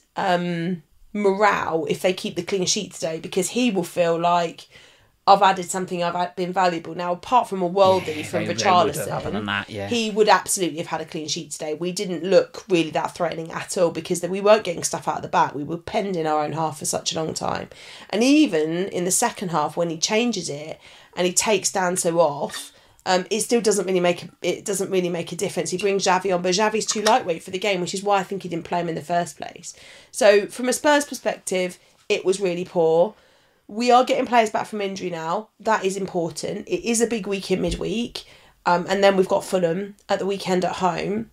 morale if they keep the clean sheet today, because he will feel like I've added something, I've been valuable. Now, apart from a worldie from Richarlison, he would absolutely have had a clean sheet today. We didn't look really that threatening at all because we weren't getting stuff out of the back. We were penned in our own half for such a long time. And even in the second half, when he changes it and he takes Danso off, it still doesn't really make a difference. He brings Xavi on, but Xavi's too lightweight for the game, which is why I think he didn't play him in the first place. So from a Spurs perspective, it was really poor. We are getting players back from injury now. That is important. It is a big week in midweek, and then we've got Fulham at the weekend at home.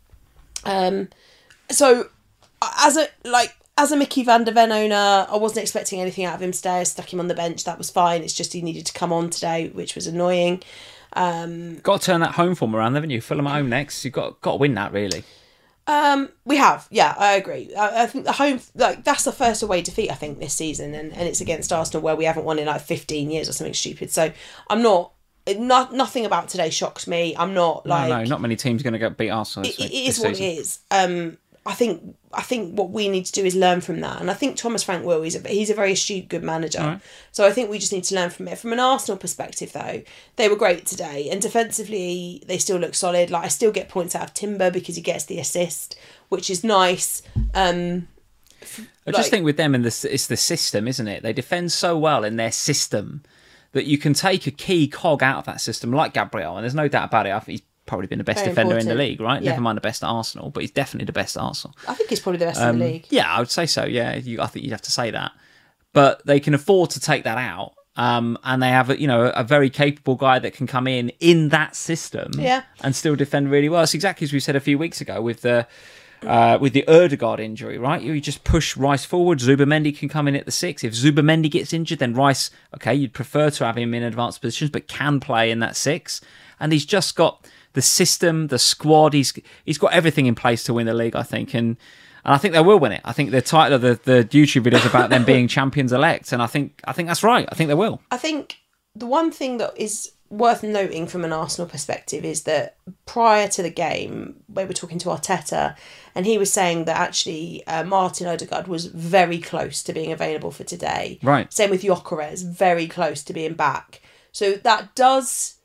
So as a Mickey van der Ven owner, I wasn't expecting anything out of him today. I stuck him on the bench. That was fine. It's just he needed to come on today, which was annoying. Got to turn that home form around, haven't you? Fulham at home next. You've got to win that, really. We have, yeah, I agree. I think the home, that's the first away defeat, I think, this season, and it's against Arsenal, where we haven't won in 15 years or something stupid. So I'm nothing about today shocks me. I'm not no, not many teams going to beat Arsenal. It is what it is. I think what we need to do is learn from that, and I think Thomas Frank will. He's a very astute, good manager. Right. So I think we just need to learn from it. From an Arsenal perspective, though, they were great today, and defensively they still look solid. I still get points out of Timber because he gets the assist, which is nice. I just think with them, it's the system, isn't it? They defend so well in their system that you can take a key cog out of that system, like Gabriel, and there's no doubt about it. I think he's probably been the best defender in the league, right? Yeah. Never mind the best at Arsenal, but he's definitely the best at Arsenal. I think he's probably the best in the league. Yeah, I would say so, yeah. I think you'd have to say that. But they can afford to take that out, and they have a very capable guy that can come in that system and still defend really well. It's exactly as we said a few weeks ago with the Ødegaard injury, right? You just push Rice forward. Zubamendi can come in at the 6. If Zubamendi gets injured, then Rice, okay, you'd prefer to have him in advanced positions, but can play in that 6. And he's just got the system, the squad. He's got everything in place to win the league, I think, and I think they will win it. I think the title of the YouTube video is about them being champions elect, and I think that's right. I think they will. I think the one thing that is worth noting from an Arsenal perspective is that prior to the game, we were talking to Arteta, and he was saying that actually Martin Ødegaard was very close to being available for today. Right. Same with Gyökeres, very close to being back. So that does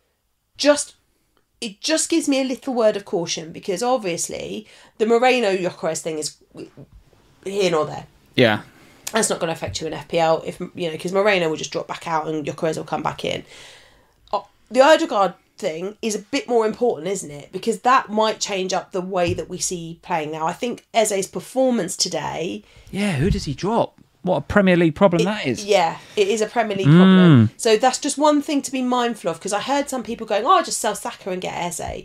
it just gives me a little word of caution, because obviously the Moreno-Gyökeres thing is here nor there. Yeah. That's not going to affect you in FPL if because Moreno will just drop back out and Gyökeres will come back in. The Odegaard thing is a bit more important, isn't it? Because that might change up the way that we see playing now. I think Eze's performance today. Yeah, who does he drop? What a Premier League problem that is. Yeah, it is a Premier League problem. So that's just one thing to be mindful of, because I heard some people going, I'll just sell Saka and get Eze.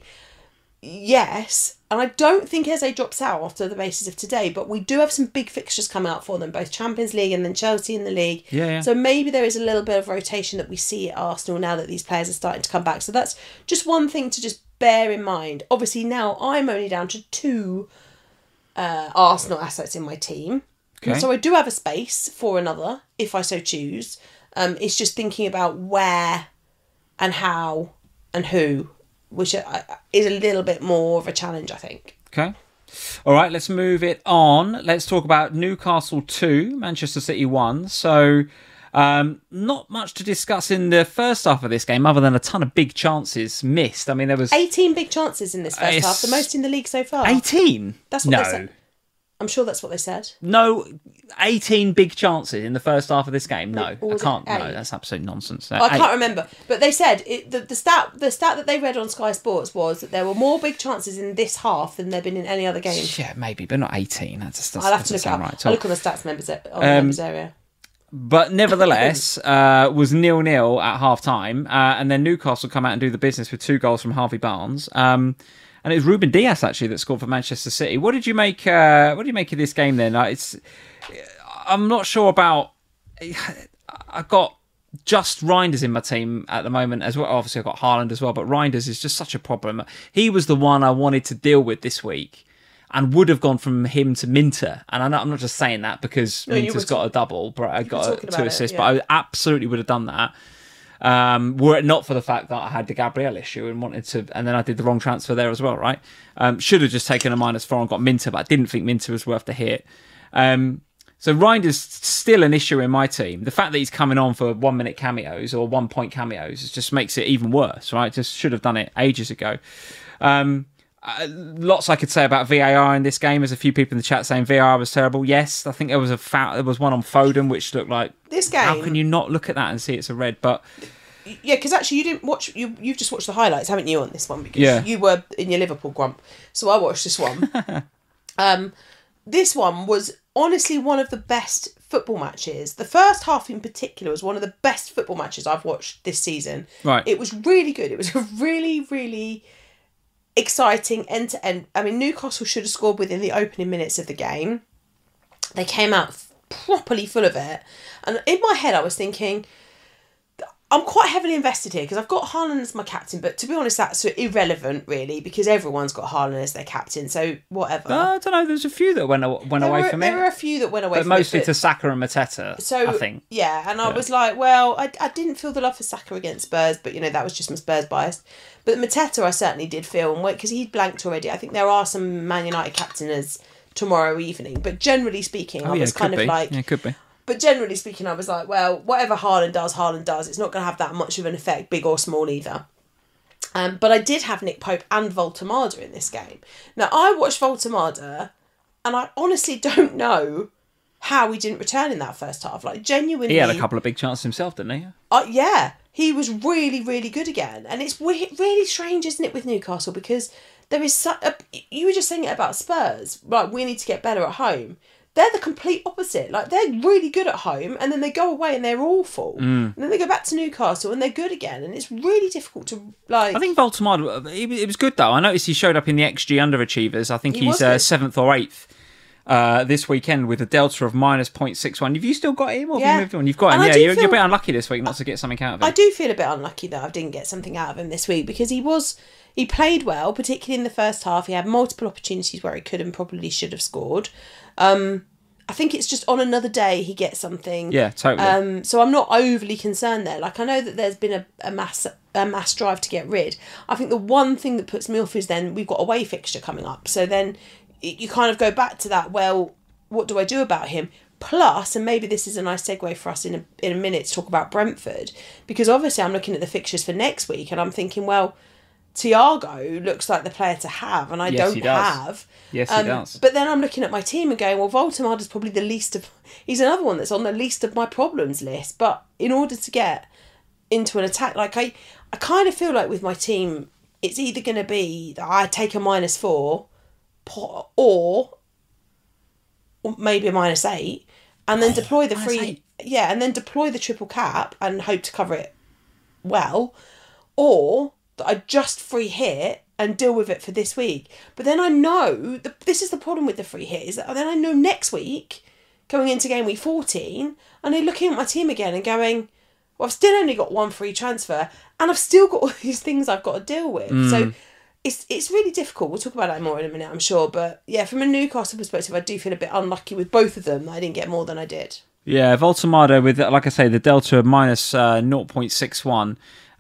Yes, and I don't think Eze drops out after the basis of today, but we do have some big fixtures coming out for them, both Champions League and then Chelsea in the league. Yeah. So maybe there is a little bit of rotation that we see at Arsenal now that these players are starting to come back. So that's just one thing to just bear in mind. Obviously now I'm only down to 2 Arsenal assets in my team. Okay. So I do have a space for another, if I so choose. It's just thinking about where and how and who, which is a little bit more of a challenge, I think. Okay. All right, let's move it on. Let's talk about Newcastle 2, Manchester City 1. So not much to discuss in the first half of this game, other than a ton of big chances missed. I mean, there was 18 big chances in this first half, the most in the league so far. 18? That's what they said. I'm sure that's what they said. No, 18 big chances in the first half of this game. No, I can't. No, 8? that's absolute nonsense. I can't remember, but they said the stat that they read on Sky Sports was that there were more big chances in this half than there've been in any other game. Yeah, maybe, but not 18. I'll have to look up. Right. I'll look on the stats members area. But nevertheless, was 0-0 at half time, and then Newcastle come out and do the business with 2 goals from Harvey Barnes. And it was Ruben Dias actually that scored for Manchester City. What did you make? What do you make of this game then? I'm not sure about. I've got just Reinders in my team at the moment as well. Obviously, I've got Haaland as well, but Reinders is just such a problem. He was the one I wanted to deal with this week, and would have gone from him to Minter. And I'm not just saying that because Minter's got a double, but I got 2 assists. But I absolutely would have done that. Were it not for the fact that I had the Gabriel issue and wanted to, and then I did the wrong transfer there as well, right? Should have just taken a -4 and got Minter, but I didn't think Minter was worth the hit. So Reinders still an issue in my team. The fact that he's coming on for 1 minute cameos or 1 point cameos just makes it even worse, right? Just should have done it ages ago. Lots I could say about VAR in this game. There's a few people in the chat saying VAR was terrible. Yes, I think there was a foul. There was one on Foden which looked like this game. How can you not look at that and see it's a red? But yeah, because actually you didn't watch. You've just watched the highlights, haven't you, on this one? Because you were in your Liverpool grump. So I watched this one. This one was honestly one of the best football matches. The first half in particular was one of the best football matches I've watched this season. Right. It was really good. It was a really, really exciting end to end. I mean, Newcastle should have scored within the opening minutes of the game. They came out properly full of it. And in my head, I was thinking, I'm quite heavily invested here because I've got Haaland as my captain, but to be honest, that's irrelevant really because everyone's got Haaland as their captain, so whatever. I don't know, there's a few that went away from it. There were a few that went away from it. But mostly to Saka and Mateta, so, I think. Yeah, and I was like, well, I didn't feel the love for Saka against Spurs, but that was just my Spurs bias. But Mateta I certainly did feel, because he'd blanked already. I think there are some Man United captainers tomorrow evening, but generally speaking, I was kind of like... Yeah, it could be. But generally speaking, I was like, well, whatever Haaland does. It's not going to have that much of an effect, big or small either. But I did have Nick Pope and Voltemada in this game. Now, I watched Voltemada, and I honestly don't know how he didn't return in that first half. Like, genuinely... He had a couple of big chances himself, didn't he? Yeah. He was really, really good again. And it's really strange, isn't it, with Newcastle? Because there is... you were just saying it about Spurs. Right, we need to get better at home. They're the complete opposite. Like, they're really good at home, and then they go away and they're awful. And then they go back to Newcastle and they're good again. And it's really difficult to, like... I think Voltemada, it was good, though. I noticed he showed up in the XG underachievers. I think he's 7th or 8th this weekend with a delta of -0.61. Have you still got him, or have you moved on? You've got him, yeah. You're a bit unlucky this week not to get something out of him. I do feel a bit unlucky that I didn't get something out of him this week, because he played well, particularly in the first half. He had multiple opportunities where he could and probably should have scored. I think it's just on another day he gets something. Yeah, totally. So I'm not overly concerned there. Like, I know that there's been a mass drive to get rid. I think the one thing that puts me off is then we've got a away fixture coming up. So then you kind of go back to that, well, what do I do about him? Plus, and maybe this is a nice segue for us in a minute to talk about Brentford, because obviously I'm looking at the fixtures for next week and I'm thinking, well, Thiago looks like the player to have, and I Yes, don't he does. have. Yes, he does. But then I'm looking at my team and going, well, Voltemada's probably the least of... He's another one that's on the least of my problems list. But in order to get into an attack, like I kind of feel like with my team, it's either going to be that I take a -4 or maybe a -8 and then deploy the free... Yeah, and then deploy the triple cap and hope to cover it well. Or that I just free hit and deal with it for this week. But then I know, this is the problem with the free hit, is that then I know next week, going into game week 14, and I'm looking at my team again and going, well, I've still only got one free transfer, and I've still got all these things I've got to deal with. So it's really difficult. We'll talk about that more in a minute, I'm sure. But yeah, from a Newcastle perspective, I do feel a bit unlucky with both of them that I didn't get more than I did. Yeah, Voltemada with, like I say, the delta of minus 0.61.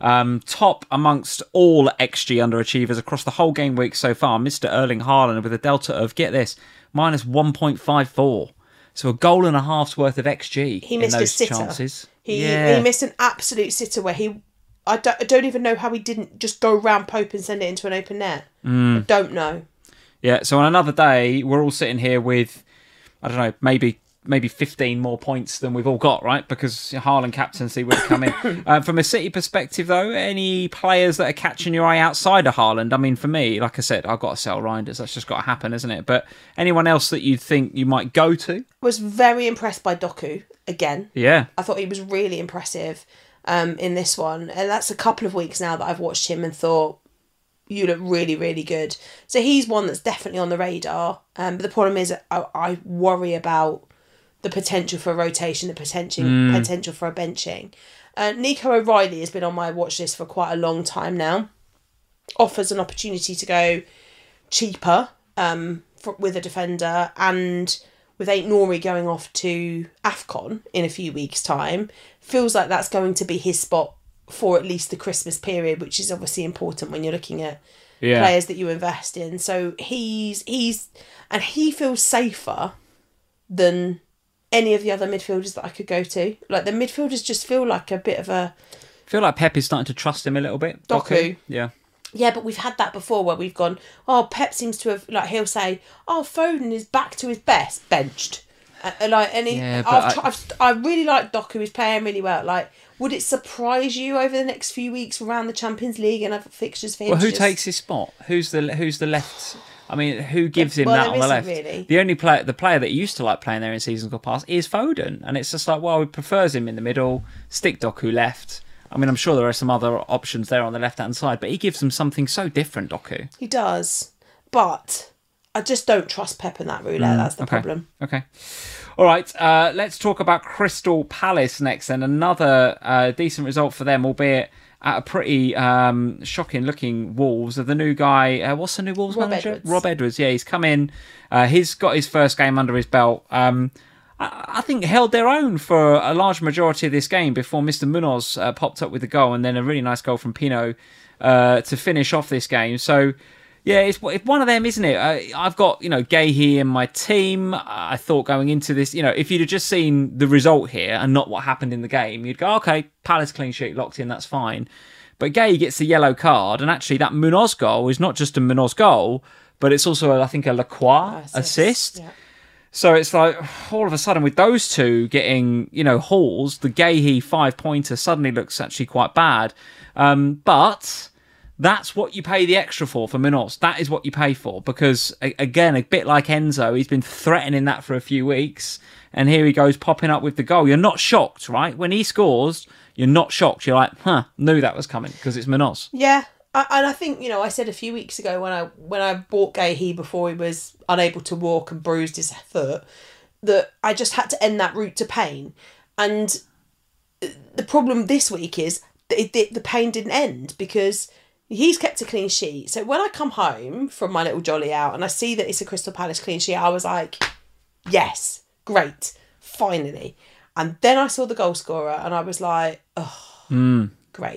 Top amongst all XG underachievers across the whole game week so far, Mr. Erling Haaland with a delta of, get this, minus 1.54. So a goal and a half's worth of XG He missed in those a sitter. chances. He missed an absolute sitter where I don't even know how he didn't just go round Pope and send it into an open net. I don't know. Yeah, so on another day, we're all sitting here with, I don't know, maybe 15 more points than we've all got, right? Because Haaland captaincy would have come in. From a City perspective, though, any players that are catching your eye outside of Haaland? I mean, for me, like I said, I've got to sell Reinders. That's just got to happen, isn't it? But anyone else that you think you might go to? Was very impressed by Doku again. Yeah. I thought he was really impressive in this one. And that's a couple of weeks now that I've watched him and thought, you look really, really good. So he's one that's definitely on the radar. But the problem is I worry about the potential for a rotation, the potential for a benching. Nico O'Reilly has been on my watch list for quite a long time now. Offers an opportunity to go cheaper with a defender, and with Aït-Nouri going off to AFCON in a few weeks' time, feels like that's going to be his spot for at least the Christmas period, which is obviously important when you're looking at players that you invest in. So he feels safer than any of the other midfielders that I could go to. Like, the midfielders just feel like a bit of a... I feel like Pep is starting to trust him a little bit. Doku. Yeah. Yeah, but we've had that before where we've gone, oh, Pep seems to have... Like, he'll say, oh, Foden is back to his best, benched. I really like Doku. He's playing really well. Like, would it surprise you over the next few weeks around the Champions League and other fixtures for him? Well, who takes his spot? Who's the left... I mean, who gives him that on the left? Really. The only player that used to like playing there in seasons gone past is Foden, and it's just like, well, he prefers him in the middle. Stick Doku left. I mean, I'm sure there are some other options there on the left-hand side, but he gives them something so different, Doku. He does, but I just don't trust Pep in that roulette. That's the problem. Okay. All right, let's talk about Crystal Palace next, and another decent result for them, albeit at a pretty shocking-looking Wolves of the new guy. What's the new Wolves manager? Edwards. Rob Edwards. Yeah, he's come in. He's got his first game under his belt. I think held their own for a large majority of this game before Mr. Munoz popped up with the goal, and then a really nice goal from Pino to finish off this game. So, yeah, it's one of them, isn't it? I've got, Gahey in my team. I thought going into this, if you'd have just seen the result here and not what happened in the game, you'd go, okay, Palace clean sheet locked in, that's fine. But Gahey gets the yellow card, and actually that Munoz goal is not just a Munoz goal, but it's also, I think, a Lacroix assist. Yeah. So it's like, all of a sudden, with those two getting, hauls, the Gahey 5-pointer suddenly looks actually quite bad. But that's what you pay the extra for Munoz. That is what you pay for. Because, again, a bit like Enzo, he's been threatening that for a few weeks. And here he goes popping up with the goal. You're not shocked, right? When he scores, you're not shocked. You're like, knew that was coming because it's Munoz. Yeah. And I think, I said a few weeks ago when I bought Gahey before he was unable to walk and bruised his foot, that I just had to end that route to pain. And the problem this week is that the pain didn't end because he's kept a clean sheet. So when I come home from my little jolly out and I see that it's a Crystal Palace clean sheet, I was like, yes, great, finally. And then I saw the goal scorer and I was like, oh, great.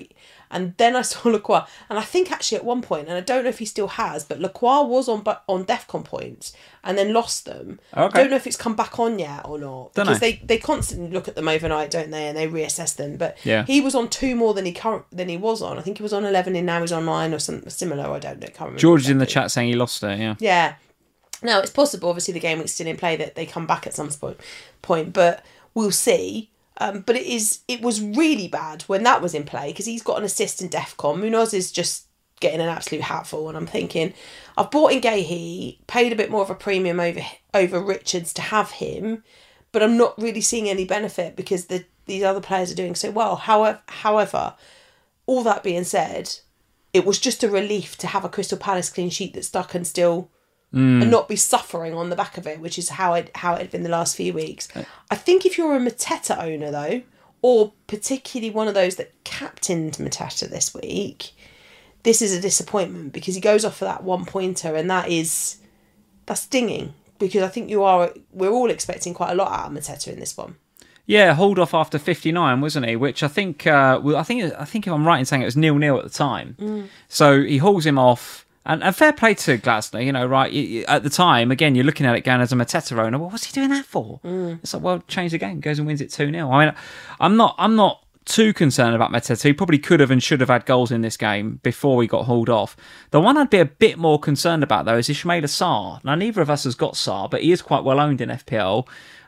And then I saw Lacroix, and I think actually at one point, and I don't know if he still has, but Lacroix was on DEFCON points and then lost them. Okay. Don't know if it's come back on yet or not, because they constantly look at them overnight, don't they, and they reassess them. But he was on 2 more than he was on. I think he was on 11 and now he's on 9 or something similar. I don't know. Can't remember. George is in the chat saying he lost it. Yeah. Yeah. Now it's possible. Obviously, the game week's still in play that they come back at some point, but we'll see. But it was really bad when that was in play, because he's got an assist in DEFCON. Munoz is just getting an absolute hatful, and I'm thinking, I've bought in Gahey, paid a bit more of a premium over Richards to have him, but I'm not really seeing any benefit because these other players are doing so well. However, all that being said, it was just a relief to have a Crystal Palace clean sheet that stuck and still... and not be suffering on the back of it, which is how it had been the last few weeks. I think if you're a Mateta owner, though, or particularly one of those that captained Mateta this week, this is a disappointment, because he goes off for that 1-pointer, and that's stinging, because I think we're all expecting quite a lot out of Mateta in this one. Yeah, hauled off after 59, wasn't he? Which I think I think if I'm right in saying it was 0-0 at the time. So he hauls him off. And fair play to Glasner, right? At the time, again, you're looking at it going as a Mateta owner. Well, what's he doing that for? It's like, well, change the game, goes and wins it 2-0. I mean, I'm not too concerned about Mateta. He probably could have and should have had goals in this game before he got hauled off. The one I'd be a bit more concerned about, though, is Ismaila Sarr. Now, neither of us has got Sarr, but he is quite well owned in FPL.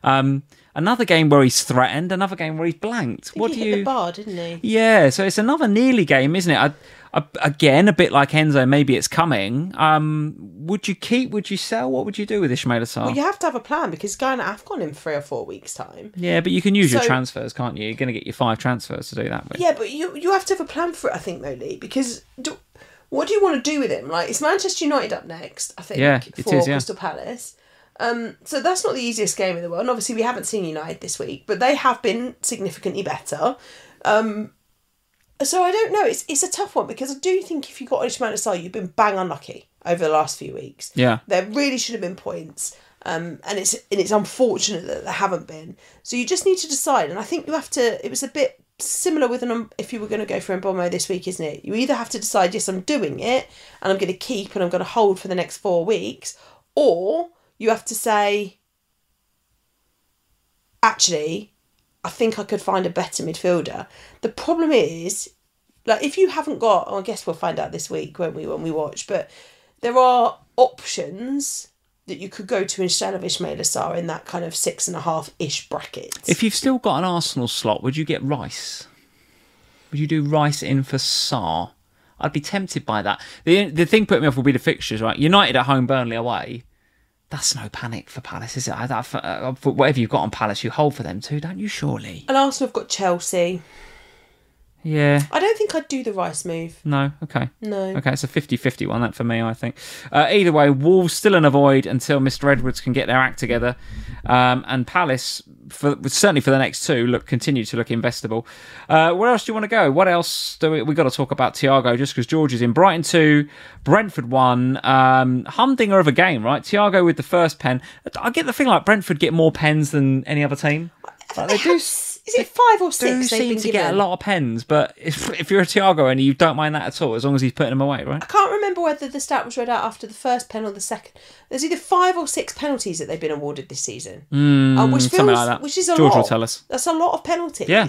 Another game where he's threatened, another game where he's blanked. He hit the bar, didn't he? Yeah, so it's another nearly game, isn't it? Again, a bit like Enzo, maybe it's coming. Would you keep? Would you sell? What would you do with Ismaila Sarr? Well, you have to have a plan, because he's going to AFCON in 3 or 4 weeks' time. Yeah, but you can use your transfers, can't you? You're going to get your 5 transfers to do that with. Yeah, but you have to have a plan for it, I think, though, Lee, because what do you want to do with him? Like, it's Manchester United up next, I think, for Crystal Palace. So that's not the easiest game in the world. And obviously, we haven't seen United this week, but they have been significantly better. So I don't know. It's a tough one, because I do think if you got Ismaila Sarr, you've been bang unlucky over the last few weeks. Yeah, there really should have been points, and it's unfortunate that there haven't been. So you just need to decide, and I think you have to. It was a bit similar with if you were going to go for Mbeumo this week, isn't it? You either have to decide, yes, I'm doing it, and I'm going to keep, and I'm going to hold for the next 4 weeks, or you have to say, actually, I think I could find a better midfielder. The problem is, like, if you haven't got, I guess we'll find out this week when we watch, but there are options that you could go to instead of Ismaila Sarr in that kind of 6.5-ish bracket. If you've still got an Arsenal slot, would you get Rice? Would you do Rice in for Sarr? I'd be tempted by that. The thing putting me off will be the fixtures, right? United at home, Burnley away. That's no panic for Palace, is it? For whatever you've got on Palace, you hold for them too, don't you, surely? And Arsenal have got Chelsea. Yeah. I don't think I'd do the Rice move. No, okay. No. Okay, it's a 50-50 one, that for me, I think. Either way, Wolves still in a void until Mr. Edwards can get their act together. And Palace, certainly for the next 2, continue to look investable. Where else do you want to go? What else do we got to talk about Thiago, just because George is in. Brighton 2, Brentford 1. Humdinger of a game, right? Thiago with the first pen. I get the feeling like Brentford get more pens than any other team. Like they do. Is it 5 or 6? Do seem to get a lot of pens, but if you're a Thiago and you don't mind that at all, as long as he's putting them away, right? I can't remember whether the stat was read out after the first pen or the second. There's either 5 or 6 penalties that they've been awarded this season, which feels, something like that. Which is a George lot. will tell us. That's a lot of penalties. Yeah.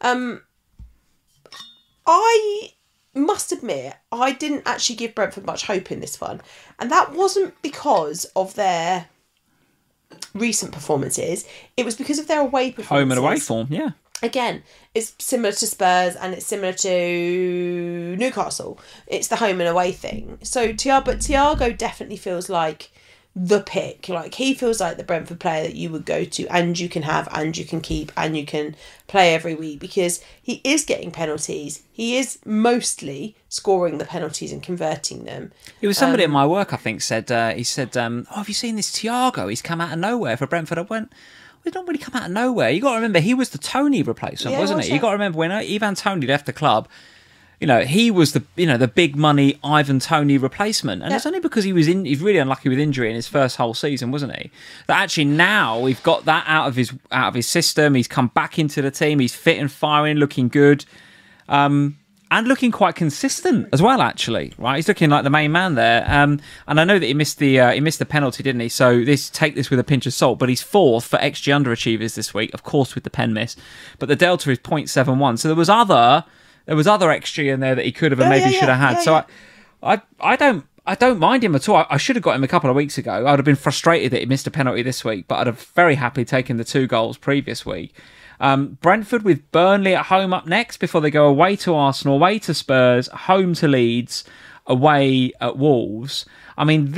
I must admit, I didn't actually give Brentford much hope in this one, and that wasn't because of their recent performances. It was because of their away performances. Home and away form, yeah. Again, it's similar to Spurs and it's similar to Newcastle. It's the home and away thing. So Thiago definitely feels like the pick. Like, he feels like the Brentford player that you would go to and you can have and you can keep and you can play every week, because he is getting penalties. He is mostly scoring the penalties and converting them. It was somebody at my work, I think, said, oh, have you seen this Thiago? He's come out of nowhere for Brentford. I went, well, he don't really come out of nowhere. You got to remember, he was the Tony replacement, wasn't he? You got to remember when Ivan Toney left the club, he was the big money Ivan Toney replacement, and it's only because he's really unlucky with injury in his first whole season, wasn't he? That actually now we've got that out of his system. He's come back into the team. He's fit and firing, looking good. And looking quite consistent as well, actually. Right, he's looking like the main man there. And I know that he missed the penalty, didn't he? So take this with a pinch of salt. But he's fourth for XG underachievers this week, of course, with the pen miss. But the delta is 0.71. So there was other XG in there that he could have and maybe should have had. So I don't mind him at all. I should have got him a couple of weeks ago. I'd have been frustrated that he missed a penalty this week, but I'd have very happily taken the 2 goals previous week. Brentford with Burnley at home up next before they go away to Arsenal, away to Spurs, home to Leeds, away at Wolves. I mean,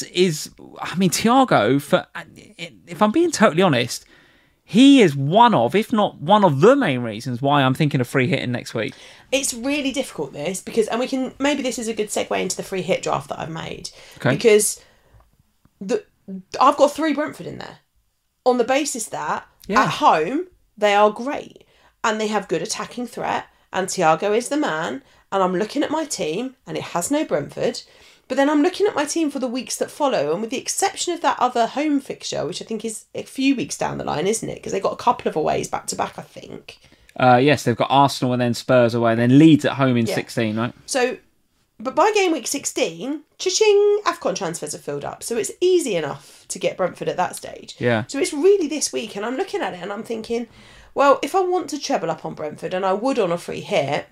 Thiago, if I'm being totally honest, he is one of, if not one of the main reasons why I'm thinking of free hitting next week. It's really difficult, this, because, and maybe this is a good segue into the free hit draft that I've made. Okay. Because I've got 3 Brentford in there on the basis that at home, they are great and they have good attacking threat and Thiago is the man, and I'm looking at my team and it has no Brentford, but then I'm looking at my team for the weeks that follow, and with the exception of that other home fixture, which I think is a few weeks down the line, isn't it? Because they've got a couple of aways back to back, I think. Yes, they've got Arsenal and then Spurs away and then Leeds at home in 16, right? So, but by game week 16, cha-ching, AFCON transfers are filled up. So it's easy enough to get Brentford at that stage. Yeah. So it's really this week, and I'm looking at it and I'm thinking, well, if I want to treble up on Brentford, and I would on a free hit,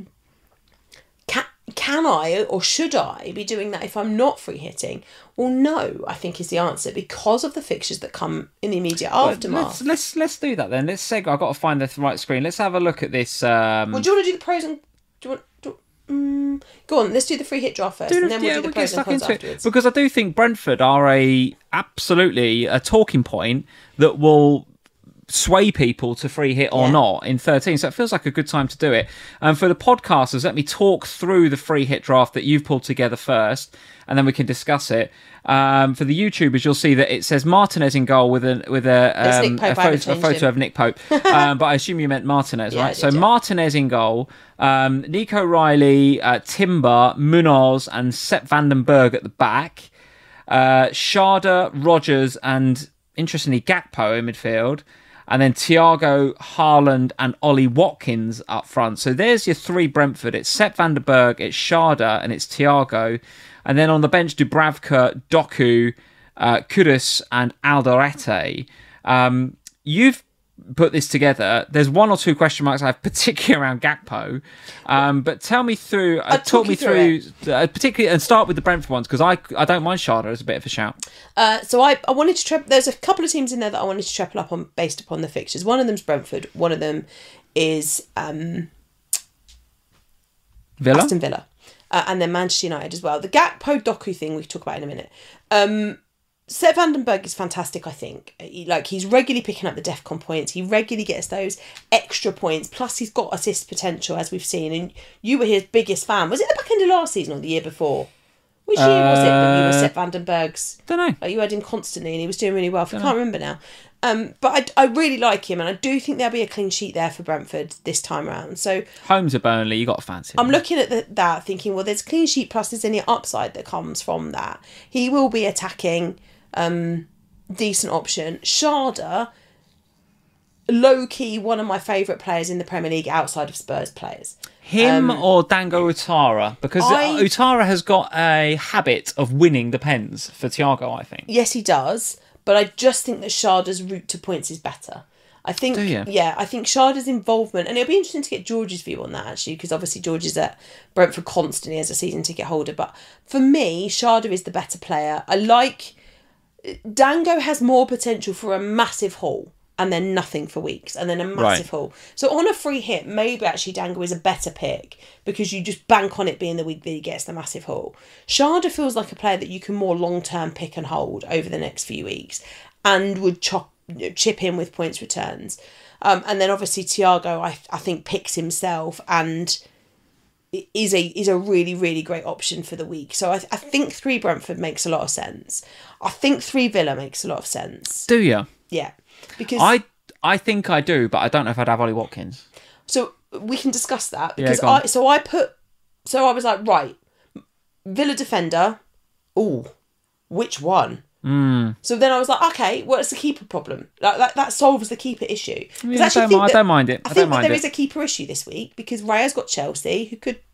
can I or should I be doing that if I'm not free hitting? Well, no, I think is the answer, because of the fixtures that come in the immediate aftermath. Let's do that then. Let's segue. I've got to find the right screen. Let's have a look at this. Well, do you want to do the pros and... Go on, let's do the free hit draft first, and then we'll do the pros and cons afterwards. Because I do think Brentford are absolutely a talking point that will sway people to free hit or not in 13, so it feels like a good time to do it. And for the podcasters, let me talk through the free hit draft that you've pulled together first, and then we can discuss it. For the YouTubers, you'll see that it says Martinez in goal with a photo of Nick Pope, but I assume you meant Martinez, right? So Martinez in goal, Nico Riley, Timber, Munoz, and Sepp van den Berg at the back, Sharda, Rogers, and interestingly Gakpo in midfield. And then Thiago, Haaland and Ollie Watkins up front. So there's your 3 Brentford. It's Sepp van den Berg, it's Sharda, and it's Thiago. And then on the bench, Dubravka, Doku, Kudus and Alderete. You've put this together. There's 1 or 2 question marks I have, particularly around Gakpo. But tell me through, talk me through, particularly, and start with the Brentford ones, because I don't mind Sharda as a bit of a shout. So I wanted to there's a couple of teams in there that I wanted to triple up on based upon the fixtures. One of them's Brentford. One of them is Aston Villa. And then Manchester United as well. The Gakpo Doku thing we can talk about in a minute. Sepp van den Berg is fantastic, I think. He's regularly picking up the DEFCON points. He regularly gets those extra points. Plus, he's got assist potential, as we've seen. And you were his biggest fan. Was it the back end of last season or the year before? Which year was it when you were Sepp van den Berg's? Don't know. You had him constantly and he was doing really well. I can't remember now. But I really like him, and I do think there'll be a clean sheet there for Brentford this time around. So home to Burnley, you got to fancy him. I'm looking at that thinking, well, there's a clean sheet plus there's any upside that comes from that. He will be attacking, decent option. Sharda, low-key one of my favourite players in the Premier League outside of Spurs players. Him or Dango Utara? Because Utara has got a habit of winning the pens for Thiago, I think. Yes, he does. But I just think that Sharda's route to points is better. I think, I think Sharda's involvement, and it'll be interesting to get George's view on that, actually, because obviously George is at Brentford constantly as a season ticket holder. But for me, Sharda is the better player. Dango has more potential for a massive haul, and then nothing for weeks, and then a massive haul. So on a free hit, maybe actually Dango is a better pick, because you just bank on it being the week that he gets the massive haul. Sharda feels like a player that you can more long-term pick and hold over the next few weeks, and would chip in with points returns. And then obviously Thiago, I think, picks himself and is a really, really great option for the week. So I think 3 Brentford makes a lot of sense. I think 3 Villa makes a lot of sense. Do you? Yeah. Because I think I do, but I don't know if I'd have Ollie Watkins. So we can discuss that, because I was like, right, Villa defender. Ooh, which one? So then I was like, okay, what's the keeper problem? That solves the keeper issue. I don't mind it. I think there is a keeper issue this week, because Raya's got Chelsea, who could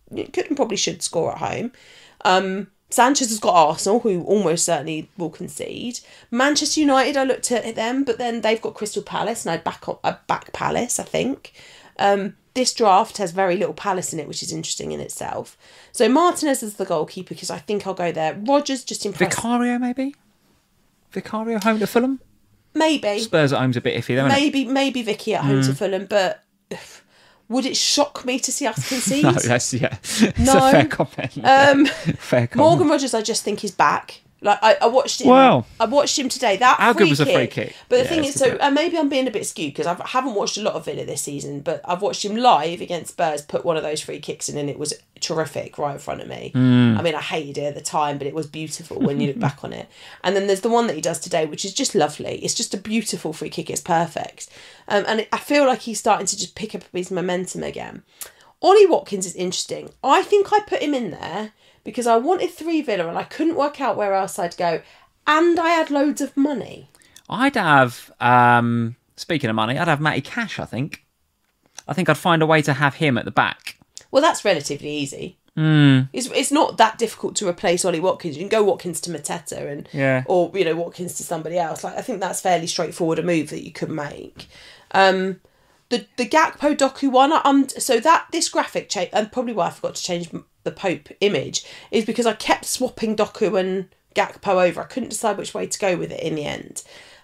could and probably should score at home. Sanchez has got Arsenal, who almost certainly will concede. Manchester United, I looked at them, but then they've got Crystal Palace, and I'd back Palace, I think. This draft has very little Palace in it, which is interesting in itself. So Martinez is the goalkeeper, because I think I'll go there. Rodgers just impressed. Vicario, maybe? Vicario home to Fulham? Maybe. Spurs at home's a bit iffy, though, isn't it? Maybe Vicky at home to Fulham, but would it shock me to see us concede? No, that's, it's No. a fair comment. Fair comment. Morgan Rogers, I just think is back. Like I watched him. Wow. I watched him today. That How free good was the kick, free kick? But the Yeah, thing it's is, good. so maybe I'm being a bit skewed because I haven't watched a lot of Villa this season, but I've watched him live against Spurs put one of those free kicks in, and it was terrific right in front of me. I mean, I hated it at the time, but it was beautiful when you look back on it. And then there's the one that he does today, which is just lovely. It's just a beautiful free kick. It's perfect. I feel like he's starting to just pick up his momentum again. Ollie Watkins is interesting. I think I put him in there because I wanted 3 Villa and I couldn't work out where else I'd go. And I had loads of money. I'd have, speaking of money, I'd have Matty Cash, I think. I think I'd find a way to have him at the back. Well, that's relatively easy. It's not that difficult to replace Ollie Watkins. You can go Watkins to Mateta or Watkins to somebody else. Like I think that's fairly straightforward a move that you could make. The Gakpo Doku one, so that this graphic change, and probably why I forgot to change the Pope image, is because I kept swapping Doku and Gakpo over. I couldn't decide which way to go with it in the end.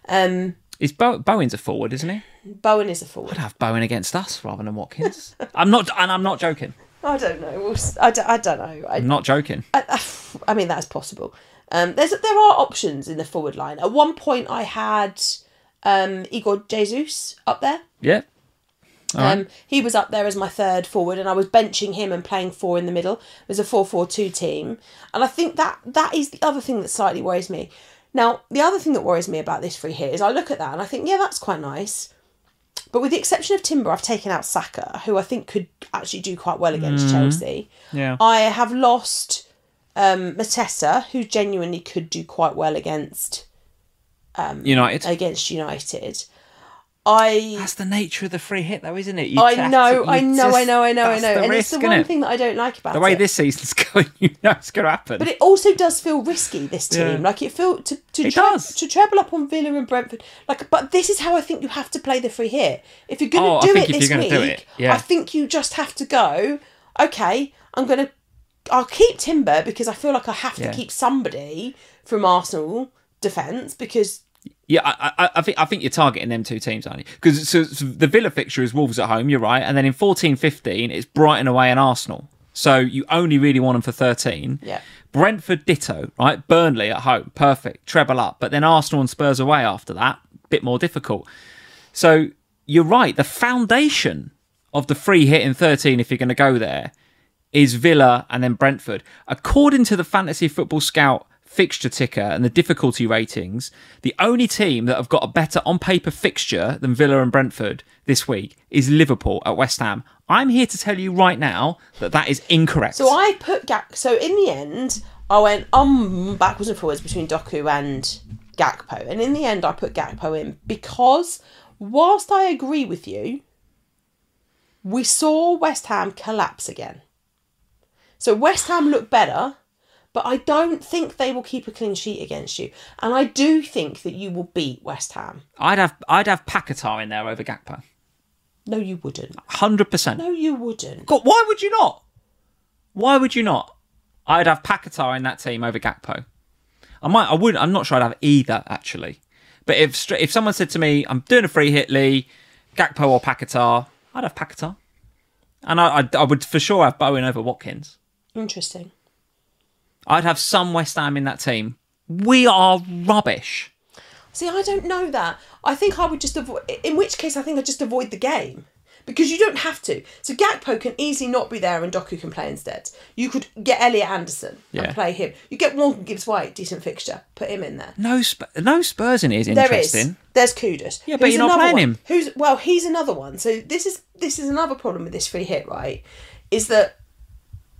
Is Bowen's a forward, isn't he? Bowen is a forward. I'd have Bowen against us rather than Watkins. I'm not joking. I don't know. I don't know. I'm not joking. I mean, that's possible. There are options in the forward line. At one point, I had Igor Jesus up there. Yeah. Right. He was up there as my third forward, and I was benching him and playing 4 in the middle. It was a 4-4-2 team, and I think that is the other thing that slightly worries me. Now, the other thing that worries me about this free hit is I look at that and I think, yeah, that's quite nice. But with the exception of Timber, I've taken out Saka, who I think could actually do quite well against Chelsea. Yeah. I have lost Matessa, who genuinely could do quite well against United. That's the nature of the free hit, though, isn't it? I know. And it's the one it? thing that I don't like about it. The way this season's going, it's going to happen. But it also does feel risky, this team. Yeah. Like, it feels to treble up on Villa and Brentford. Like, but this is how I think you have to play the free hit. If you're going to do it this week, I think you just have to go, okay, I'll keep Timber because I feel like I have to keep somebody from Arsenal defence because... Yeah, I think you're targeting them 2 teams, aren't you? Because so the Villa fixture is Wolves at home, you're right, and then in 14-15 it's Brighton away and Arsenal. So you only really want them for 13. Yeah. Brentford ditto, right? Burnley at home, perfect, treble up. But then Arsenal and Spurs away after that, bit more difficult. So you're right, the foundation of the free hit in 13, if you're going to go there, is Villa and then Brentford. According to the Fantasy Football Scout fixture ticker and the difficulty ratings, the only team that have got a better on-paper fixture than Villa and Brentford this week is Liverpool at West Ham. I'm here to tell you right now that is incorrect. So I put So in the end, I went backwards and forwards between Doku and Gakpo. And in the end, I put Gakpo in because whilst I agree with you, we saw West Ham collapse again. So West Ham look better, but I don't think they will keep a clean sheet against you. And I do think that you will beat West Ham. I'd have Paquetá in there over Gakpo. No, you wouldn't. 100%. No, you wouldn't. God, why would you not? Why would you not? I'd have Paquetá in that team over Gakpo. I wouldn't. I'm not sure I'd have either, actually. But if someone said to me, I'm doing a free hit, Lee, Gakpo or Paquetá, I'd have Paquetá. And I would for sure have Bowen over Watkins. Interesting. I'd have some West Ham in that team. We are rubbish. See, I don't know that. I think I would just avoid... In which case, I think I'd just avoid the game. Because you don't have to. So Gakpo can easily not be there and Doku can play instead. You could get Elliot Anderson and play him. You get Morgan Gibbs-White, decent fixture. Put him in there. No Spurs in it is interesting. There's Kudus. Yeah, but you're not playing him. He's another one. So this is another problem with this free hit, right? Is that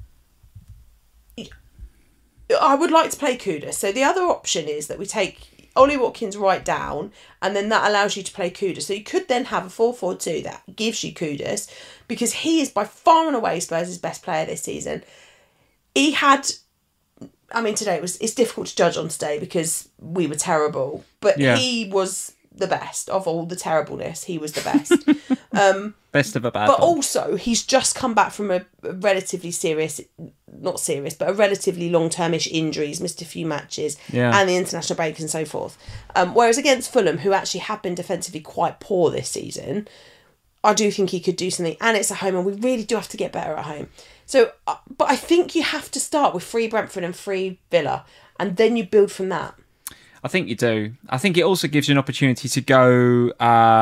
I would like to play Kudus. So the other option is that we take Ollie Watkins right down, and then that allows you to play Kudus. So you could then have a 4-4-2 that gives you Kudus, because he is by far and away Spurs' best player this season. He had, I mean, today it's difficult to judge on today because we were terrible, but he was the best of all the terribleness. He was the best. Best of a bad But bunch. also, he's just come back from a relatively serious, not serious, but a relatively long-term-ish injuries, missed a few matches, and the international break and so forth. Whereas against Fulham, who actually have been defensively quite poor this season, I do think he could do something. And it's at home, and we really do have to get better at home. So, but I think you have to start with free Brentford and free Villa, and then you build from that. I think you do. I think it also gives you an opportunity to go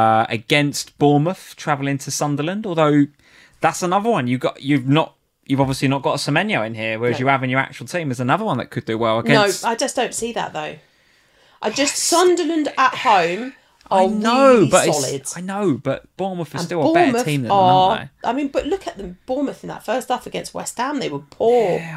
against Bournemouth, travel into Sunderland. Although that's another one. You've obviously not got a Semenyo in here, whereas you have in your actual team. There's another one that could do well against. No, I just don't see that though. Sunderland at home are solid. I know, but Bournemouth is still a better team than them, aren't they? I mean, but look at them. Bournemouth in that first half against West Ham, they were poor. Yeah,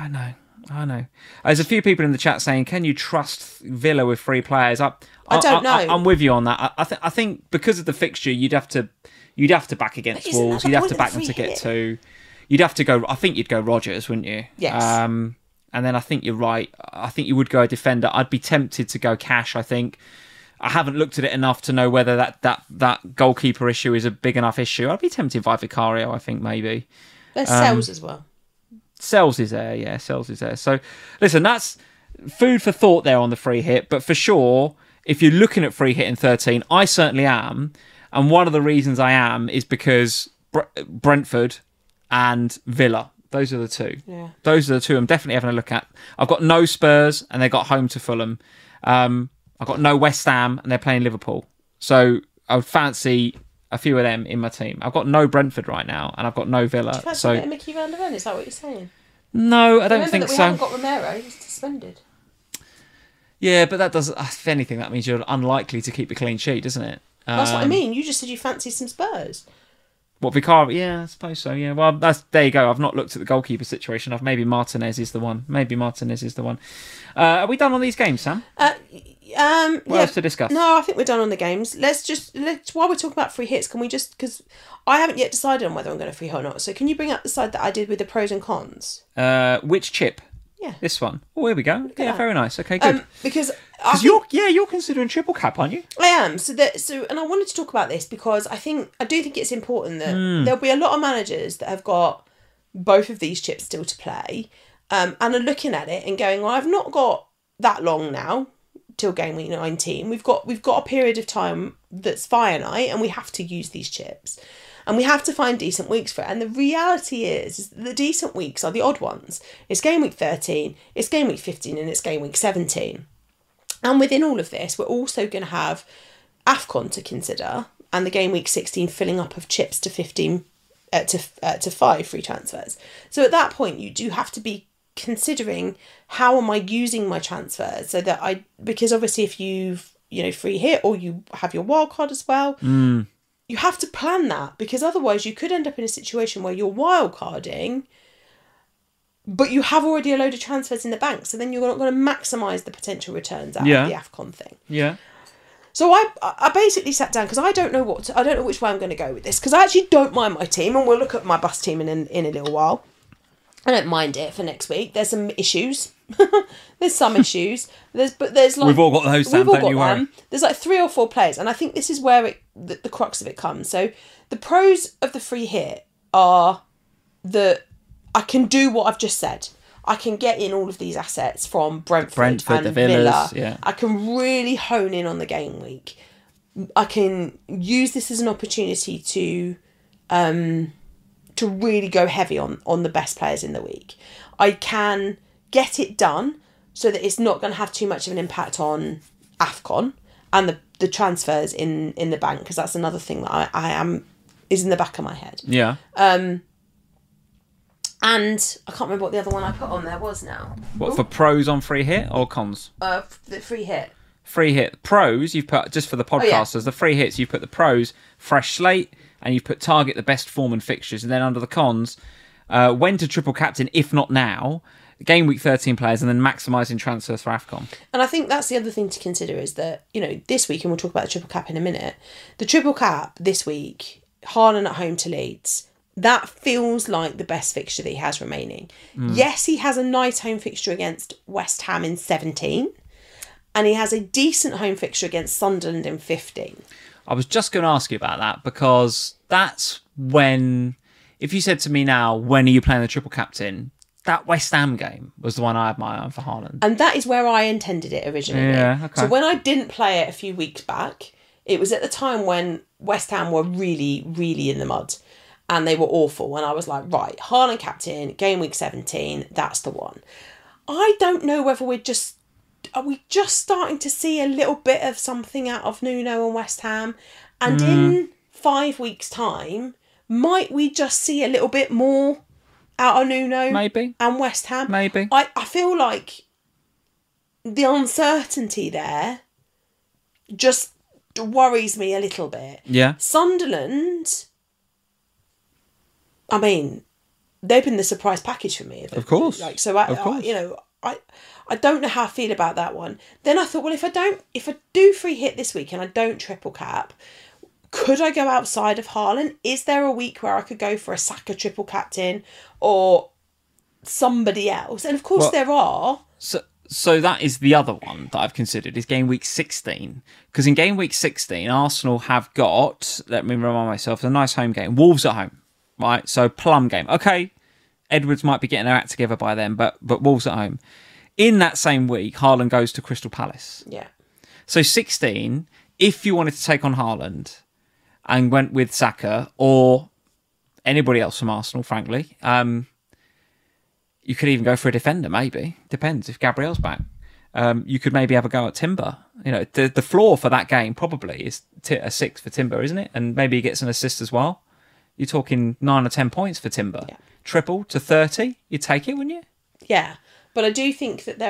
I know. There's a few people in the chat saying, "Can you trust Villa with 3 players?" I don't know. I'm with you on that. I think because of the fixture, you'd have to back against Wolves. You'd have to back them to get 2. You'd have to go. I think you'd go Rodgers, wouldn't you? Yes. And then I think you're right. I think you would go a defender. I'd be tempted to go Cash. I think I haven't looked at it enough to know whether that goalkeeper issue is a big enough issue. I'd be tempted by Vicario. I think maybe. There's Sells as well. Sells is there, yeah. Sells is there. So, listen, that's food for thought there on the free hit. But for sure, if you're looking at free hit in 13, I certainly am. And one of the reasons I am is because Brentford and Villa. Those are the 2. Yeah. Those are the 2 I'm definitely having a look at. I've got no Spurs, and they got home to Fulham. I've got no West Ham, and they're playing Liverpool. So I would fancy a few of them in my team. I've got no Brentford right now, and I've got no Villa. Do you fancy a bit of Mickey van der Ven? Is that what you're saying? No, I don't think we so. haven't got Romero. He's suspended. Yeah, but that does. If anything, that means you're unlikely to keep a clean sheet, doesn't it? That's what I mean. You just said you fancy some Spurs. What, Vicario? Yeah, I suppose so. Yeah, well, there you go. I've not looked at the goalkeeper situation. Maybe Martinez is the one. Are we done on these games, Sam? What else to discuss? No, I think we're done on the games. While we're talking about free hits, can we just, because I haven't yet decided on whether I'm going to free hit or not. So can you bring up the side that I did with the pros and cons? Which chip? Yeah, this one. Oh, here we go. Yeah, very nice. Okay, good. Because you're considering triple cap, aren't you? I am. So and I wanted to talk about this because I do think it's important that there'll be a lot of managers that have got both of these chips still to play, and are looking at it and going, well, I've not got that long now till game week 19. We've got a period of time that's finite, and we have to use these chips. And we have to find decent weeks for it. And the reality is the decent weeks are the odd ones. It's game week 13, it's game week 15, and it's game week 17. And within all of this, we're also going to have AFCON to consider, and the game week 16 filling up of chips to 15 to 5 free transfers. So at that point, you do have to be considering, how am I using my transfers, so that because obviously if you've free hit or you have your wild card as well. You have to plan that, because otherwise you could end up in a situation where you're wildcarding, but you have already a load of transfers in the bank, so then you're not going to maximise the potential returns out of the AFCON thing. Yeah. So I basically sat down, because I don't know which way I'm going to go with this, because I actually don't mind my team, and we'll look at my bus team in a little while. I don't mind it for next week. There's some issues. There's some issues. There's like, we've all got those, Sam, don't you worry. There's like 3 or 4 players, and I think this is where the crux of it comes. So the pros of the free hit are that I can do what I've just said. I can get in all of these assets from Brentford and the Villas, Villa. yeah. I can really hone in on the game week. I can use this as an opportunity to really go heavy on the best players in the week. I can get it done so that it's not going to have too much of an impact on AFCON and the transfers in the bank, because that's another thing that is in the back of my head. Yeah. And I can't remember what the other one I put on there was now. What, for pros on free hit or cons? The free hit. Free hit. Pros, you've put, just for the podcasters, the free hits, you've put the pros, fresh slate, and you've put target the best form and fixtures. And then under the cons, when to triple captain, if not now, game week 13 players, and then maximising transfers for AFCON. And I think that's the other thing to consider is that, this week, and we'll talk about the triple cap in a minute, the triple cap this week, Haaland at home to Leeds, that feels like the best fixture that he has remaining. Yes, he has a nice home fixture against West Ham in 17, and he has a decent home fixture against Sunderland in 15. I was just going to ask you about that, because that's when, if you said to me now, when are you playing the triple captain? That West Ham game was the one I had my eye on for Haaland. And that is where I intended it originally. Yeah, okay. So when I didn't play it a few weeks back, it was at the time when West Ham were really, really in the mud. And they were awful. And I was like, right, Haaland captain, game week 17, that's the one. I don't know whether are we just starting to see a little bit of something out of Nuno and West Ham? And in 5 weeks' time, might we just see a little bit more out of Nuno Maybe. and West Ham? Maybe. I feel like the uncertainty there just worries me a little bit. Yeah. Sunderland, I mean, they've been the surprise package for me. Of course. Of course. I don't know how I feel about that one. Then I thought, well, if I do free hit this week and I don't triple cap, could I go outside of Haaland? Is there a week where I could go for a Saka triple captain or somebody else? And of course there are. So that is the other one that I've considered, is game week 16. Because in game week 16, Arsenal have got, let me remind myself, a nice home game. Wolves at home, right? So plum game. Okay, Edwards might be getting their act together by then, but Wolves at home. In that same week, Haaland goes to Crystal Palace. Yeah. So 16, if you wanted to take on Haaland and went with Saka or anybody else from Arsenal, frankly, you could even go for a defender, maybe. Depends if Gabriel's back. You could maybe have a go at Timber. The floor for that game probably is a 6 for Timber, isn't it? And maybe he gets an assist as well. You're talking 9 or 10 points for Timber. Yeah. Triple to 30, you'd take it, wouldn't you? Yeah. But I do think that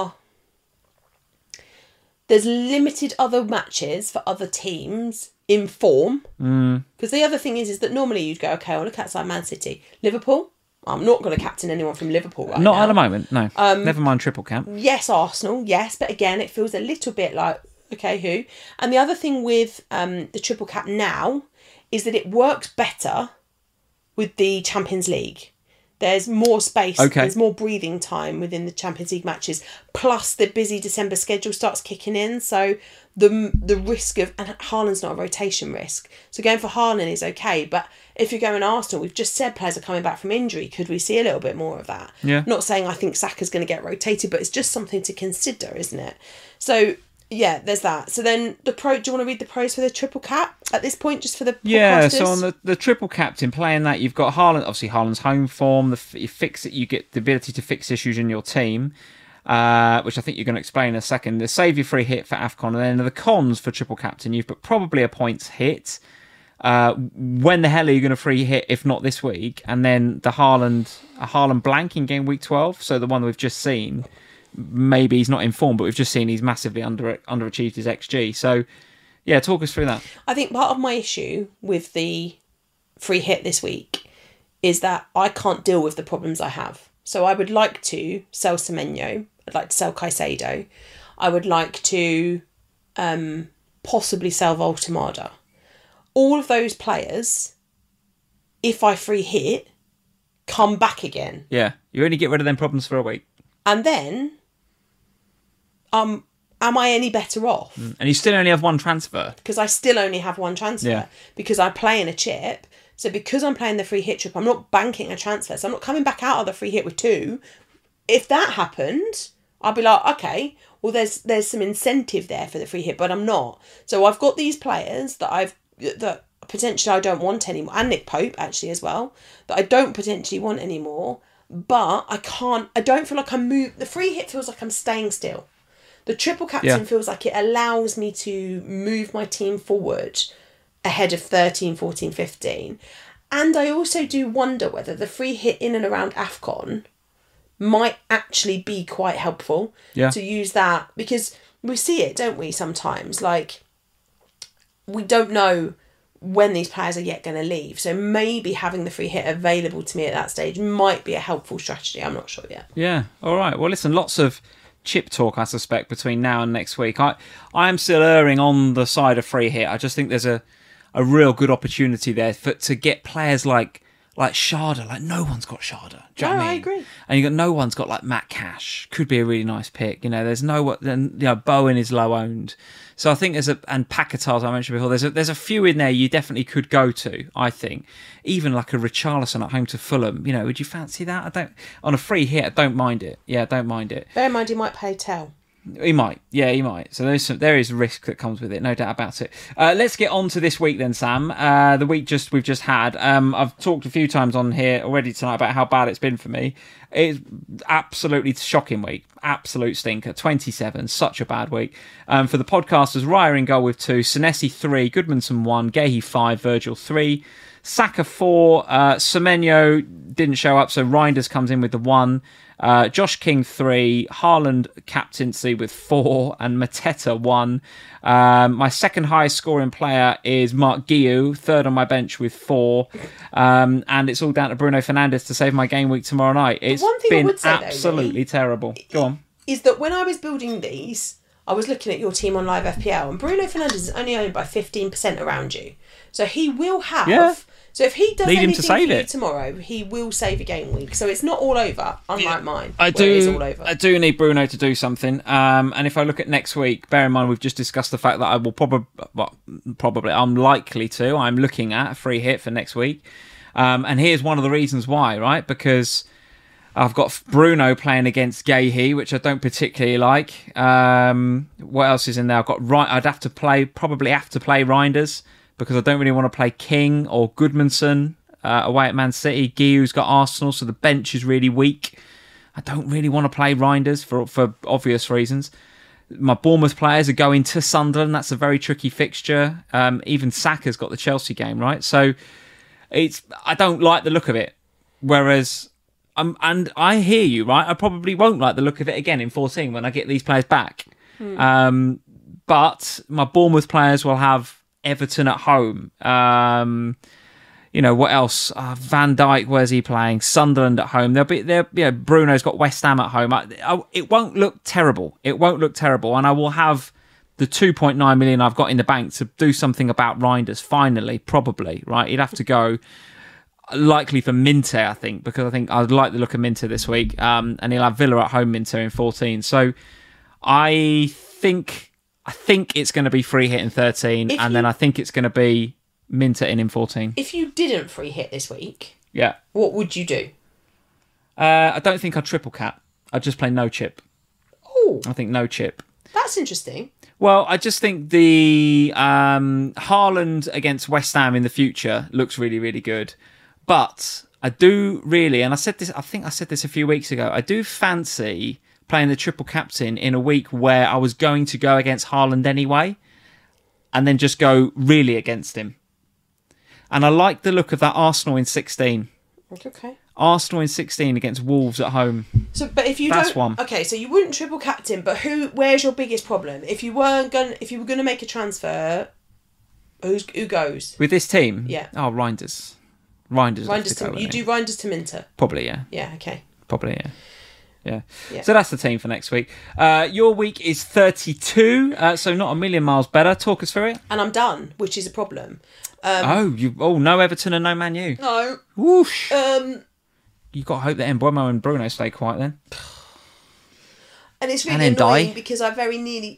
there's limited other matches for other teams in form. Because the other thing is that normally you'd go, okay, I'll look outside Man City. Liverpool, I'm not going to captain anyone from Liverpool right now. Not at the moment, no. Never mind triple cap. Yes, Arsenal, yes. But again, it feels a little bit like, okay, who? And the other thing with the triple cap now is that it works better with the Champions League. There's more space, There's more breathing time within the Champions League matches. Plus, the busy December schedule starts kicking in. So the risk of... And Haaland's not a rotation risk. So going for Haaland is okay. But if you're going Arsenal, we've just said players are coming back from injury. Could we see a little bit more of that? Yeah. Not saying I think Saka's going to get rotated, but it's just something to consider, isn't it? So... yeah, there's that. So then do you want to read the pros for the triple cap at this point, just for the podcasters? Yeah, so on the triple captain, playing that, you've got Haaland, obviously Haaland's home form, you get the ability to fix issues in your team, which I think you're going to explain in a second. The save your free hit for AFCON, and then the cons for triple captain, you've got probably a points hit. When the hell are you going to free hit if not this week? And then a Haaland blank in game week 12, so the one that we've just seen. Maybe he's not informed, but we've just seen he's massively underachieved his XG. So, yeah, talk us through that. I think part of my issue with the free hit this week is that I can't deal with the problems I have. So I would like to sell Semenyo. I'd like to sell Caicedo. I would like to possibly sell Voltemada. All of those players, if I free hit, come back again. Yeah, you only get rid of them problems for a week. And then... am I any better off? And you still only have one transfer. Because I still only have one transfer. Yeah. Because I play in a chip. So because I'm playing the free hit trip, I'm not banking a transfer. So I'm not coming back out of the free hit with 2. If that happened, I'd be like, okay, well, there's some incentive there for the free hit, but I'm not. So I've got these players that potentially I don't want anymore, and Nick Pope actually as well, that I don't potentially want anymore. But I don't feel like the free hit feels like I'm staying still. The triple captain feels like it allows me to move my team forward ahead of 13, 14, 15. And I also do wonder whether the free hit in and around AFCON might actually be quite helpful to use that. Because we see it, don't we, sometimes? Like, we don't know when these players are yet going to leave. So maybe having the free hit available to me at that stage might be a helpful strategy. I'm not sure yet. Yeah. All right. Well, listen, lots of chip talk, I suspect, between now and next week. I am still erring on the side of free hit. I just think there's a real good opportunity there to get players like Sharda. Like, no one's got Sharda. Do you know what I mean? I agree. And you got no one's got like Matt Cash. Could be a really nice pick. You know, there's no, then Bowen is low owned. So I think and Paquetá, as I mentioned before, there's a few in there you definitely could go to. I think even like a Richarlison at home to Fulham. You know, would you fancy that? On a free hit, I don't mind it. Yeah, I don't mind it. Bear in mind, he might play Tell. He might. Yeah, he might. So there is risk that comes with it, no doubt about it. Let's get on to this week then, Sam. The week we've just had. I've talked a few times on here already tonight about how bad it's been for me. It's absolutely shocking week. Absolute stinker. 27. Such a bad week. For the podcasters, Raya in goal with 2, Senesi 3, Goodmanson 1, Gahey 5, Virgil 3, Saka 4, Semenyo didn't show up, so Reinders comes in with the 1. Josh King 3, Haaland captaincy with 4, and Mateta 1. My second highest scoring player is Mark Guiu, third on my bench with 4. And it's all down to Bruno Fernandes to save my game week tomorrow night. It's been absolutely terrible. Go on. Is that when I was building these, I was looking at your team on Live FPL, and Bruno Fernandes is only owned by 15% around you. So he will have... Yeah. So if he does anything for you tomorrow, he will save a game week. So it's not all over, unlike mine. I do need Bruno to do something. And if I look at next week, bear in mind we've just discussed the fact that I will I'm likely to. I'm looking at a free hit for next week. And here's one of the reasons why, right? Because I've got Bruno playing against Gahey, which I don't particularly like. What else is in there? I'd probably have to play Reinders, because I don't really want to play King or Goodmanson away at Man City. Guiu's got Arsenal, so the bench is really weak. I don't really want to play Reinders for obvious reasons. My Bournemouth players are going to Sunderland. That's a very tricky fixture. Even Saka's got the Chelsea game, right? So I don't like the look of it. Whereas, and I hear you, right? I probably won't like the look of it again in 14 when I get these players back. But my Bournemouth players will have Everton at home. What else? Van Dijk, where's he playing? Sunderland at home. Bruno's got West Ham at home. It won't look terrible. It won't look terrible, and I will have the 2.9 million I've got in the bank to do something about Reinders. Finally, probably right. He'd have to go likely for Minter, I think, because I think I'd like the look of Minter this week. And he'll have Villa at home, Minter in 14. So I think it's going to be free hit in 13, then I think it's going to be Minter in 14. If you didn't free hit this week, yeah, what would you do? I don't think I'd triple cap. I'd just play no chip. Oh, I think no chip. That's interesting. Well, I just think the Haaland against West Ham in the future looks really, really good. But I do really, and I think I said this a few weeks ago, I do fancy playing the triple captain in a week where I was going to go against Haaland anyway, and then just go really against him. And I like the look of that Arsenal in 16. Okay. Arsenal in 16 against Wolves at home. So, but if you That's one. Okay, so you wouldn't triple captain, but where's your biggest problem? If you were going to make a transfer, who goes with this team? Yeah. Oh, Reinders. Do Reinders to Minter? Probably, yeah. Yeah. Okay. Probably, yeah. Yeah. So that's the team for next week. Your week is 32, so not a million miles better. Talk us through it. And I'm done, which is a problem. No Everton and no Man U. No. Whoosh. You've got to hope that Mbeumo and Bruno stay quiet then. And it's really annoying because I very nearly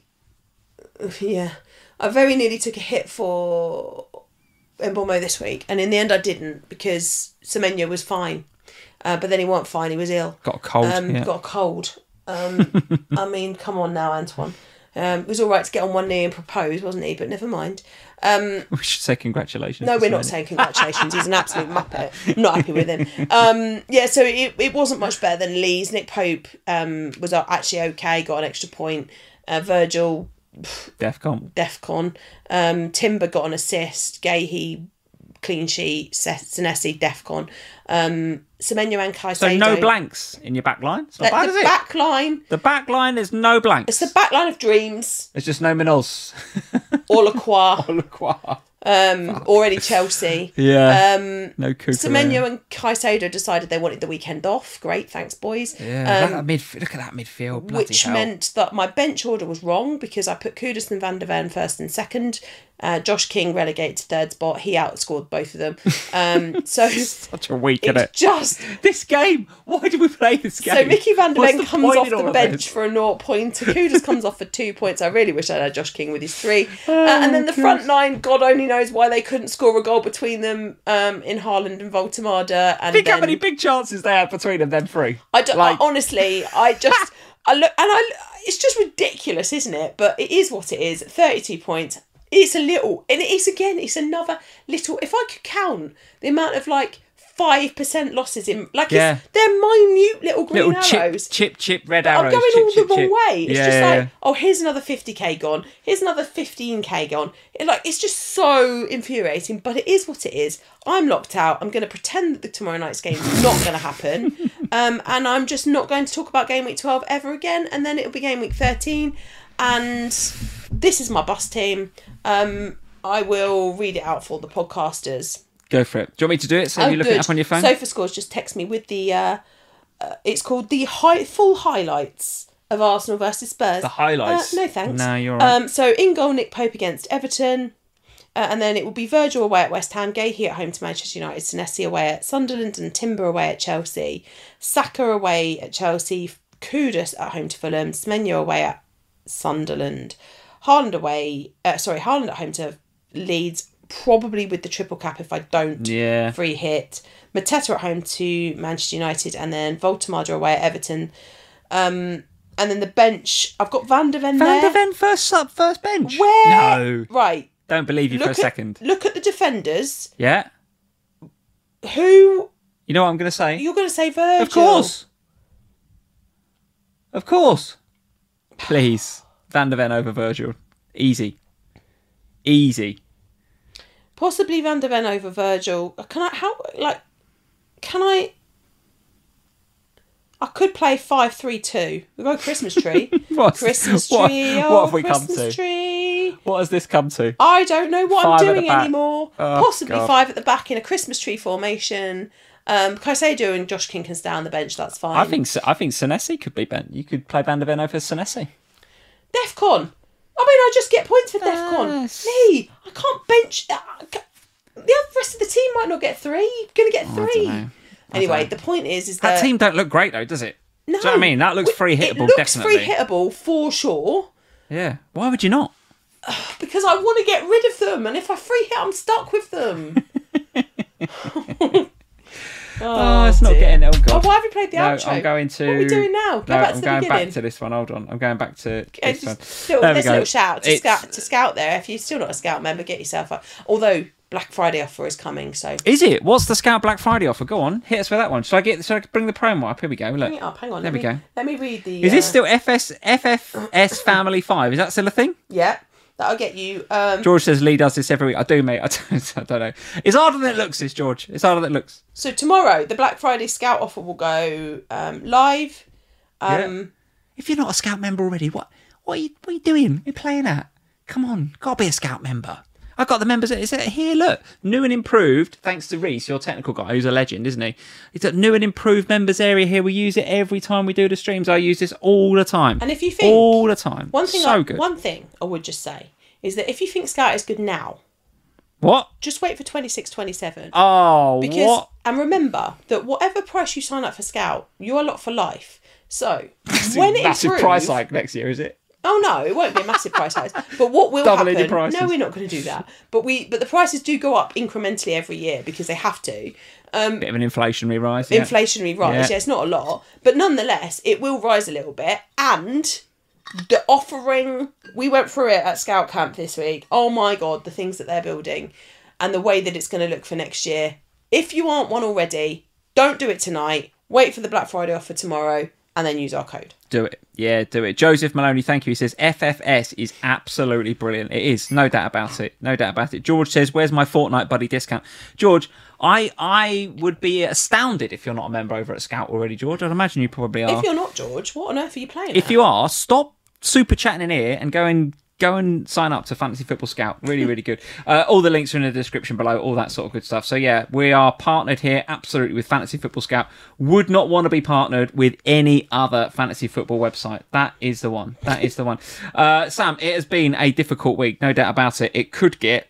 took a hit for Mbeumo this week, and in the end I didn't, because Semenyo was fine. But then he wasn't fine, he was ill. Got a cold. Got a cold. I mean, come on now, Antoine. It was all right to get on one knee and propose, wasn't he? But never mind. We should say congratulations. No, we're not saying congratulations. He's an absolute muppet. I'm not happy with him. So it wasn't much better than Lee's. Nick Pope was actually okay, got an extra point. Virgil... Defcon. Timber got an assist. Gahey, clean sheet. Senesi, Defcon. Semenyo and Caicedo. So no blanks in your back line? It's not bad, is it? Back line. The back line is no blanks. It's the back line of dreams. It's just no Minoz. Or Lacroix. or any Chelsea. Yeah. No Cucurella. Semenyo and Caicedo decided they wanted the weekend off. Great, thanks, boys. Yeah, look at that midfield. Bloody Which hell. meant that my bench order was wrong because I put Kudus and Van der Ven first and second. Josh King relegated to third spot. He outscored both of them. So such a week, isn't it? just This game. Why did we play this game? so Mickey Van der What's Ven the comes point off in all the of bench this? for a 0 pointer. Kudus comes off for 2 points. I really wish I had Josh King with his 3. And then the front 9, God only knows why they couldn't score a goal between them in Haaland and Voltemada. And Think how then, many big chances they had between them 3. honestly, I look and it's just ridiculous, isn't it? But it is what it is. 32 points. It's a little, and it's another little. If I could count the amount of 5% losses in, they're minute little green arrows. Chip, red I'm arrows. going chip, all chip, the wrong chip. way. It's just oh, here's another 50k gone. Here's another 15k gone. It's just so infuriating, but it is what it is. I'm locked out. I'm going to pretend that the tomorrow night's game is not going to happen. And I'm just not going to talk about game week 12 ever again. And then it'll be game week 13. And this is my bus team. I will read it out for the podcasters. Go for it. Do you want me to do it? So you look it up on your phone? Sofa Scores just text me with the... it's called the full highlights of Arsenal versus Spurs. The highlights? No, thanks. No, you're right. So in goal, Nick Pope against Everton. And then it will be Virgil away at West Ham, Gahey at home to Manchester United, Senesi away at Sunderland and Timber away at Chelsea. Saka away at Chelsea, Kudus at home to Fulham, Semenyo away at Sunderland. Haaland at home to Leeds, probably with the triple cap if I don't free hit. Mateta at home to Manchester United, and then Voltemada away at Everton. And then the bench, I've got Van der Ven there. Van der Ven first bench? Where? No. Right. Don't believe you for a second. Look at the defenders. Yeah. Who? You know what I'm going to say? You're going to say Virgil. Of course. Of course. Please. Van der Ven over Virgil. Easy. Possibly Van der Ven over Virgil. I could play 5-3-2. We go Christmas tree. Christmas tree. What have we come Christmas to? Tree. What has this come to? I don't know what 5 I'm at the doing back. anymore. Oh, Possibly God. 5 at the back in a Christmas tree formation. Caicedo and Josh King can stay on the bench. That's fine. I think Senesi could be bent. You could play Van der Ven over Senesi. DEFCON. I just get points for DEFCON. Yes. Me, I can't bench. The rest of the team might not get 3. You're going to get 3. Anyway, the point is that team don't look great though, does it? No, Do you know what I mean? That looks free hittable, it looks definitely. free hittable for sure. Yeah. Why would you not? Because I want to get rid of them, and if I free hit, I'm stuck with them. It's not dear. getting. Oh God. why have you played the No, outro? I'm going to. What are we doing now? Go back to the I'm going beginning. back to this one. Hold on. I'm going back to this one. There's a go. little shout to It's- Scout there. If you're still not a Scout member, get yourself up. Although Black Friday offer is coming, so Is it? What's the Scout Black Friday offer? Go on, hit us with that one. Should I bring the promo up? Here we go. Look. bring it up. Hang on. There we go. Let me read the. Is this still FFS Family 5? Is that still a thing? Yeah, that'll get you. George says Lee does this every week. I do, mate. I don't know. It's harder than it looks, this, George. It's harder than it looks. So tomorrow, the Black Friday Scout offer will go live. If you're not a Scout member already, what are you doing? You're playing at? Come on, gotta be a Scout member. I've got the members. Is it here? Look, new and improved. Thanks to Reese, your technical guy, who's a legend, isn't he? It's a new and improved members area here. We use it every time we do the streams. I use this all the time. And if you think all the time, one thing I would just say is that if you think Scout is good now, what? just wait for 26-27. Oh, Because, what? and remember that whatever price you sign up for Scout, you're locked for life. So when it Massive improves, price hike next year, is it? oh no, it won't be a massive price hike. But what will Doubling your happen? prices. No, we're not going to do that. But the prices do go up incrementally every year because they have to. Bit of an inflationary rise. Yeah. Inflationary rise. Yeah. Yeah, it's not a lot, but nonetheless, it will rise a little bit. And the offering, we went through it at Scout Camp this week. Oh my God, the things that they're building and the way that it's going to look for next year. If you aren't one already, don't do it tonight. Wait for the Black Friday offer tomorrow and then use our code. Do it. Yeah, do it. Joseph Maloney, thank you. He says, FFS is absolutely brilliant. It is. No doubt about it. No doubt about it. George says, where's my Fortnite buddy discount? George, I would be astounded if you're not a member over at Scout already, George. I'd imagine you probably are. If you're not, George, what on earth are you playing If at? you are, stop super chatting in here and go and go and sign up to Fantasy Football Scout. Really, really good. All the links are in the description below, all that sort of good stuff. So yeah, we are partnered here absolutely with Fantasy Football Scout. Would not want to be partnered with any other fantasy football website. That is the one. That is the one. Sam, it has been a difficult week, no doubt about it. It could get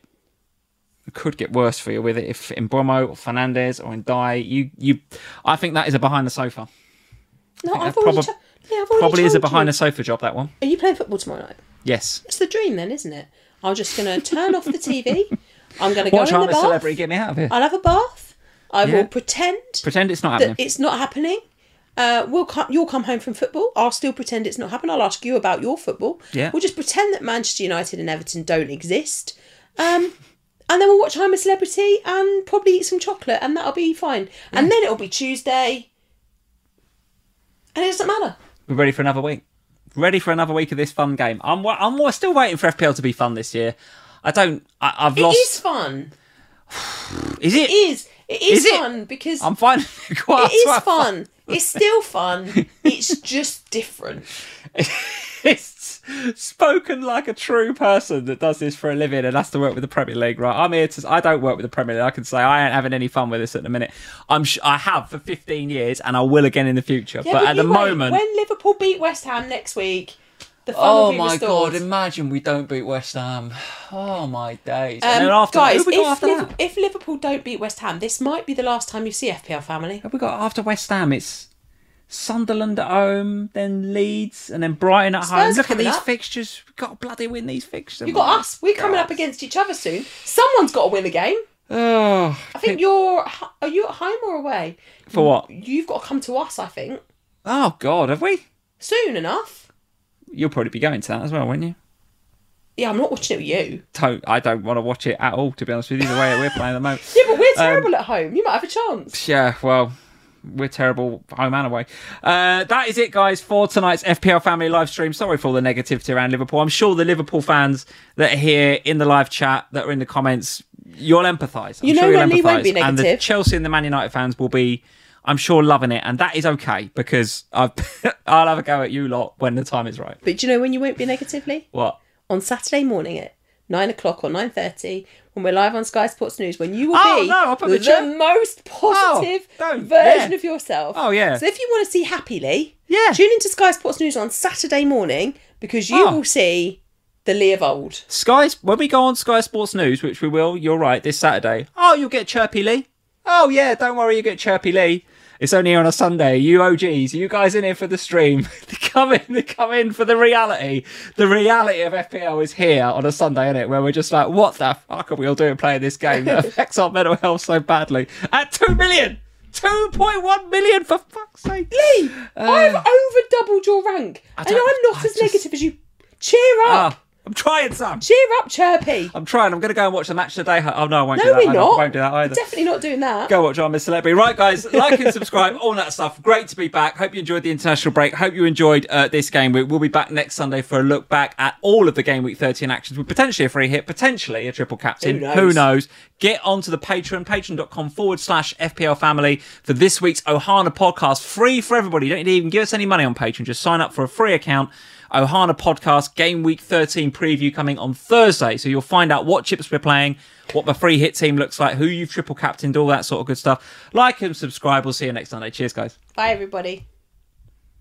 worse for you with it if in Bromo or Fernandez or in Dye. I think that is a behind the sofa. No, I've already probably is a told behind you. the sofa job, that one. Are you playing football tomorrow night? Yes. It's the dream then, isn't it? I'm just going to turn off the TV. I'm going to go Watch in the I'm a bath. Celebrity, get me out of here. I'll have a bath. I Yeah. will pretend Pretend it's not that happening. it's not happening. You'll come home from football. I'll still pretend it's not happening. I'll ask you about your football. Yeah. We'll just pretend that Manchester United and Everton don't exist. And then we'll watch I'm a Celebrity and probably eat some chocolate, and that'll be fine. Yeah. And then it'll be Tuesday. And it doesn't matter. We're ready for another week. Ready for another week of this fun game. I'm still waiting for FPL to be fun this year. I've It lost. is fun. Is it? It is. It is Is it? fun because I'm finding it quite. it is fun. It's still fun. It's just different. It's spoken like a true person that does this for a living and has to work with the Premier League, right? I'm here to. I don't work with the Premier League. I can say I ain't having any fun with this at the minute. I have for 15 years, and I will again in the future. Yeah, but at the you wait. moment, when Liverpool beat West Ham next week, the fun oh will be my restored. god! Imagine we don't beat West Ham. Oh my days! And then after guys, who we got after that? if Liverpool don't beat West Ham, this might be the last time you see FPL family. Have we got after West Ham? It's Sunderland at home, then Leeds, and then Brighton at home. Spurs Look at coming these up. fixtures. We've got to bloody win these fixtures. You got us. We're coming up against each other soon. Someone's got to win a game. Oh, I think are you at home or away? for what? You've got to come to us, I think. Oh God, have we? Soon enough. You'll probably be going to that as well, won't you? Yeah, I'm not watching it with you. I don't want to watch it at all, to be honest with you, the way we're playing at the moment. Yeah, but we're terrible at home. You might have a chance. Yeah, well, we're terrible home and away. That is it, guys, for tonight's FPL Family live stream. Sorry for all the negativity around Liverpool. I'm sure the Liverpool fans that are here in the live chat, that are in the comments, you'll empathise. You know when Lee won't be And the negative. Chelsea and the Man United fans will be, I'm sure, loving it. And that is okay, because I'll have a go at you lot when the time is right. But do you know when you won't be negatively? What? On Saturday morning at 9 o'clock or 9:30, when we're live on Sky Sports News, when you will be I'll put the the chat. most positive don't. version Yeah. of yourself. Oh, yeah. So if you want to see Happy Lee, Yeah. tune into Sky Sports News on Saturday morning, because you will see the Lee of old. When we go on Sky Sports News, which we will, you're right, this Saturday. Oh, you'll get Chirpy Lee. Oh yeah, don't worry, you get Chirpy Lee. It's only here on a Sunday. You OGs, you guys in here for the stream. They come in for the reality. The reality of FPL is here on a Sunday, isn't it? Where we're just like, what the fuck are we all doing playing this game that affects our mental health so badly? At 2 million! 2.1 million, for fuck's sake. Lee, I've over doubled your rank, and I'm not as negative as you. Cheer up. I'm trying, Sam. Cheer up, Chirpy. I'm trying. I'm going to go and watch the match today. Oh, no, I won't do No, that. we're I not. won't do that either. Definitely not doing that. Go watch I'm a Celebrity. Right, guys, like and subscribe, all that stuff. Great to be back. Hope you enjoyed the international break. Hope you enjoyed this game week. We'll be back next Sunday for a look back at all of the game week 13 actions with potentially a free hit, potentially a triple captain. Who knows? Who knows? Get onto the Patreon, patreon.com/FPL family for this week's Ohana podcast. Free for everybody. You don't need to even give us any money on Patreon. Just sign up for a free account. Ohana podcast game week 13 preview coming on Thursday. So you'll find out what chips we're playing, what my free hit team looks like, who you've triple captained, all that sort of good stuff. Like and subscribe. We'll see you next Sunday. Cheers, guys. Bye, everybody.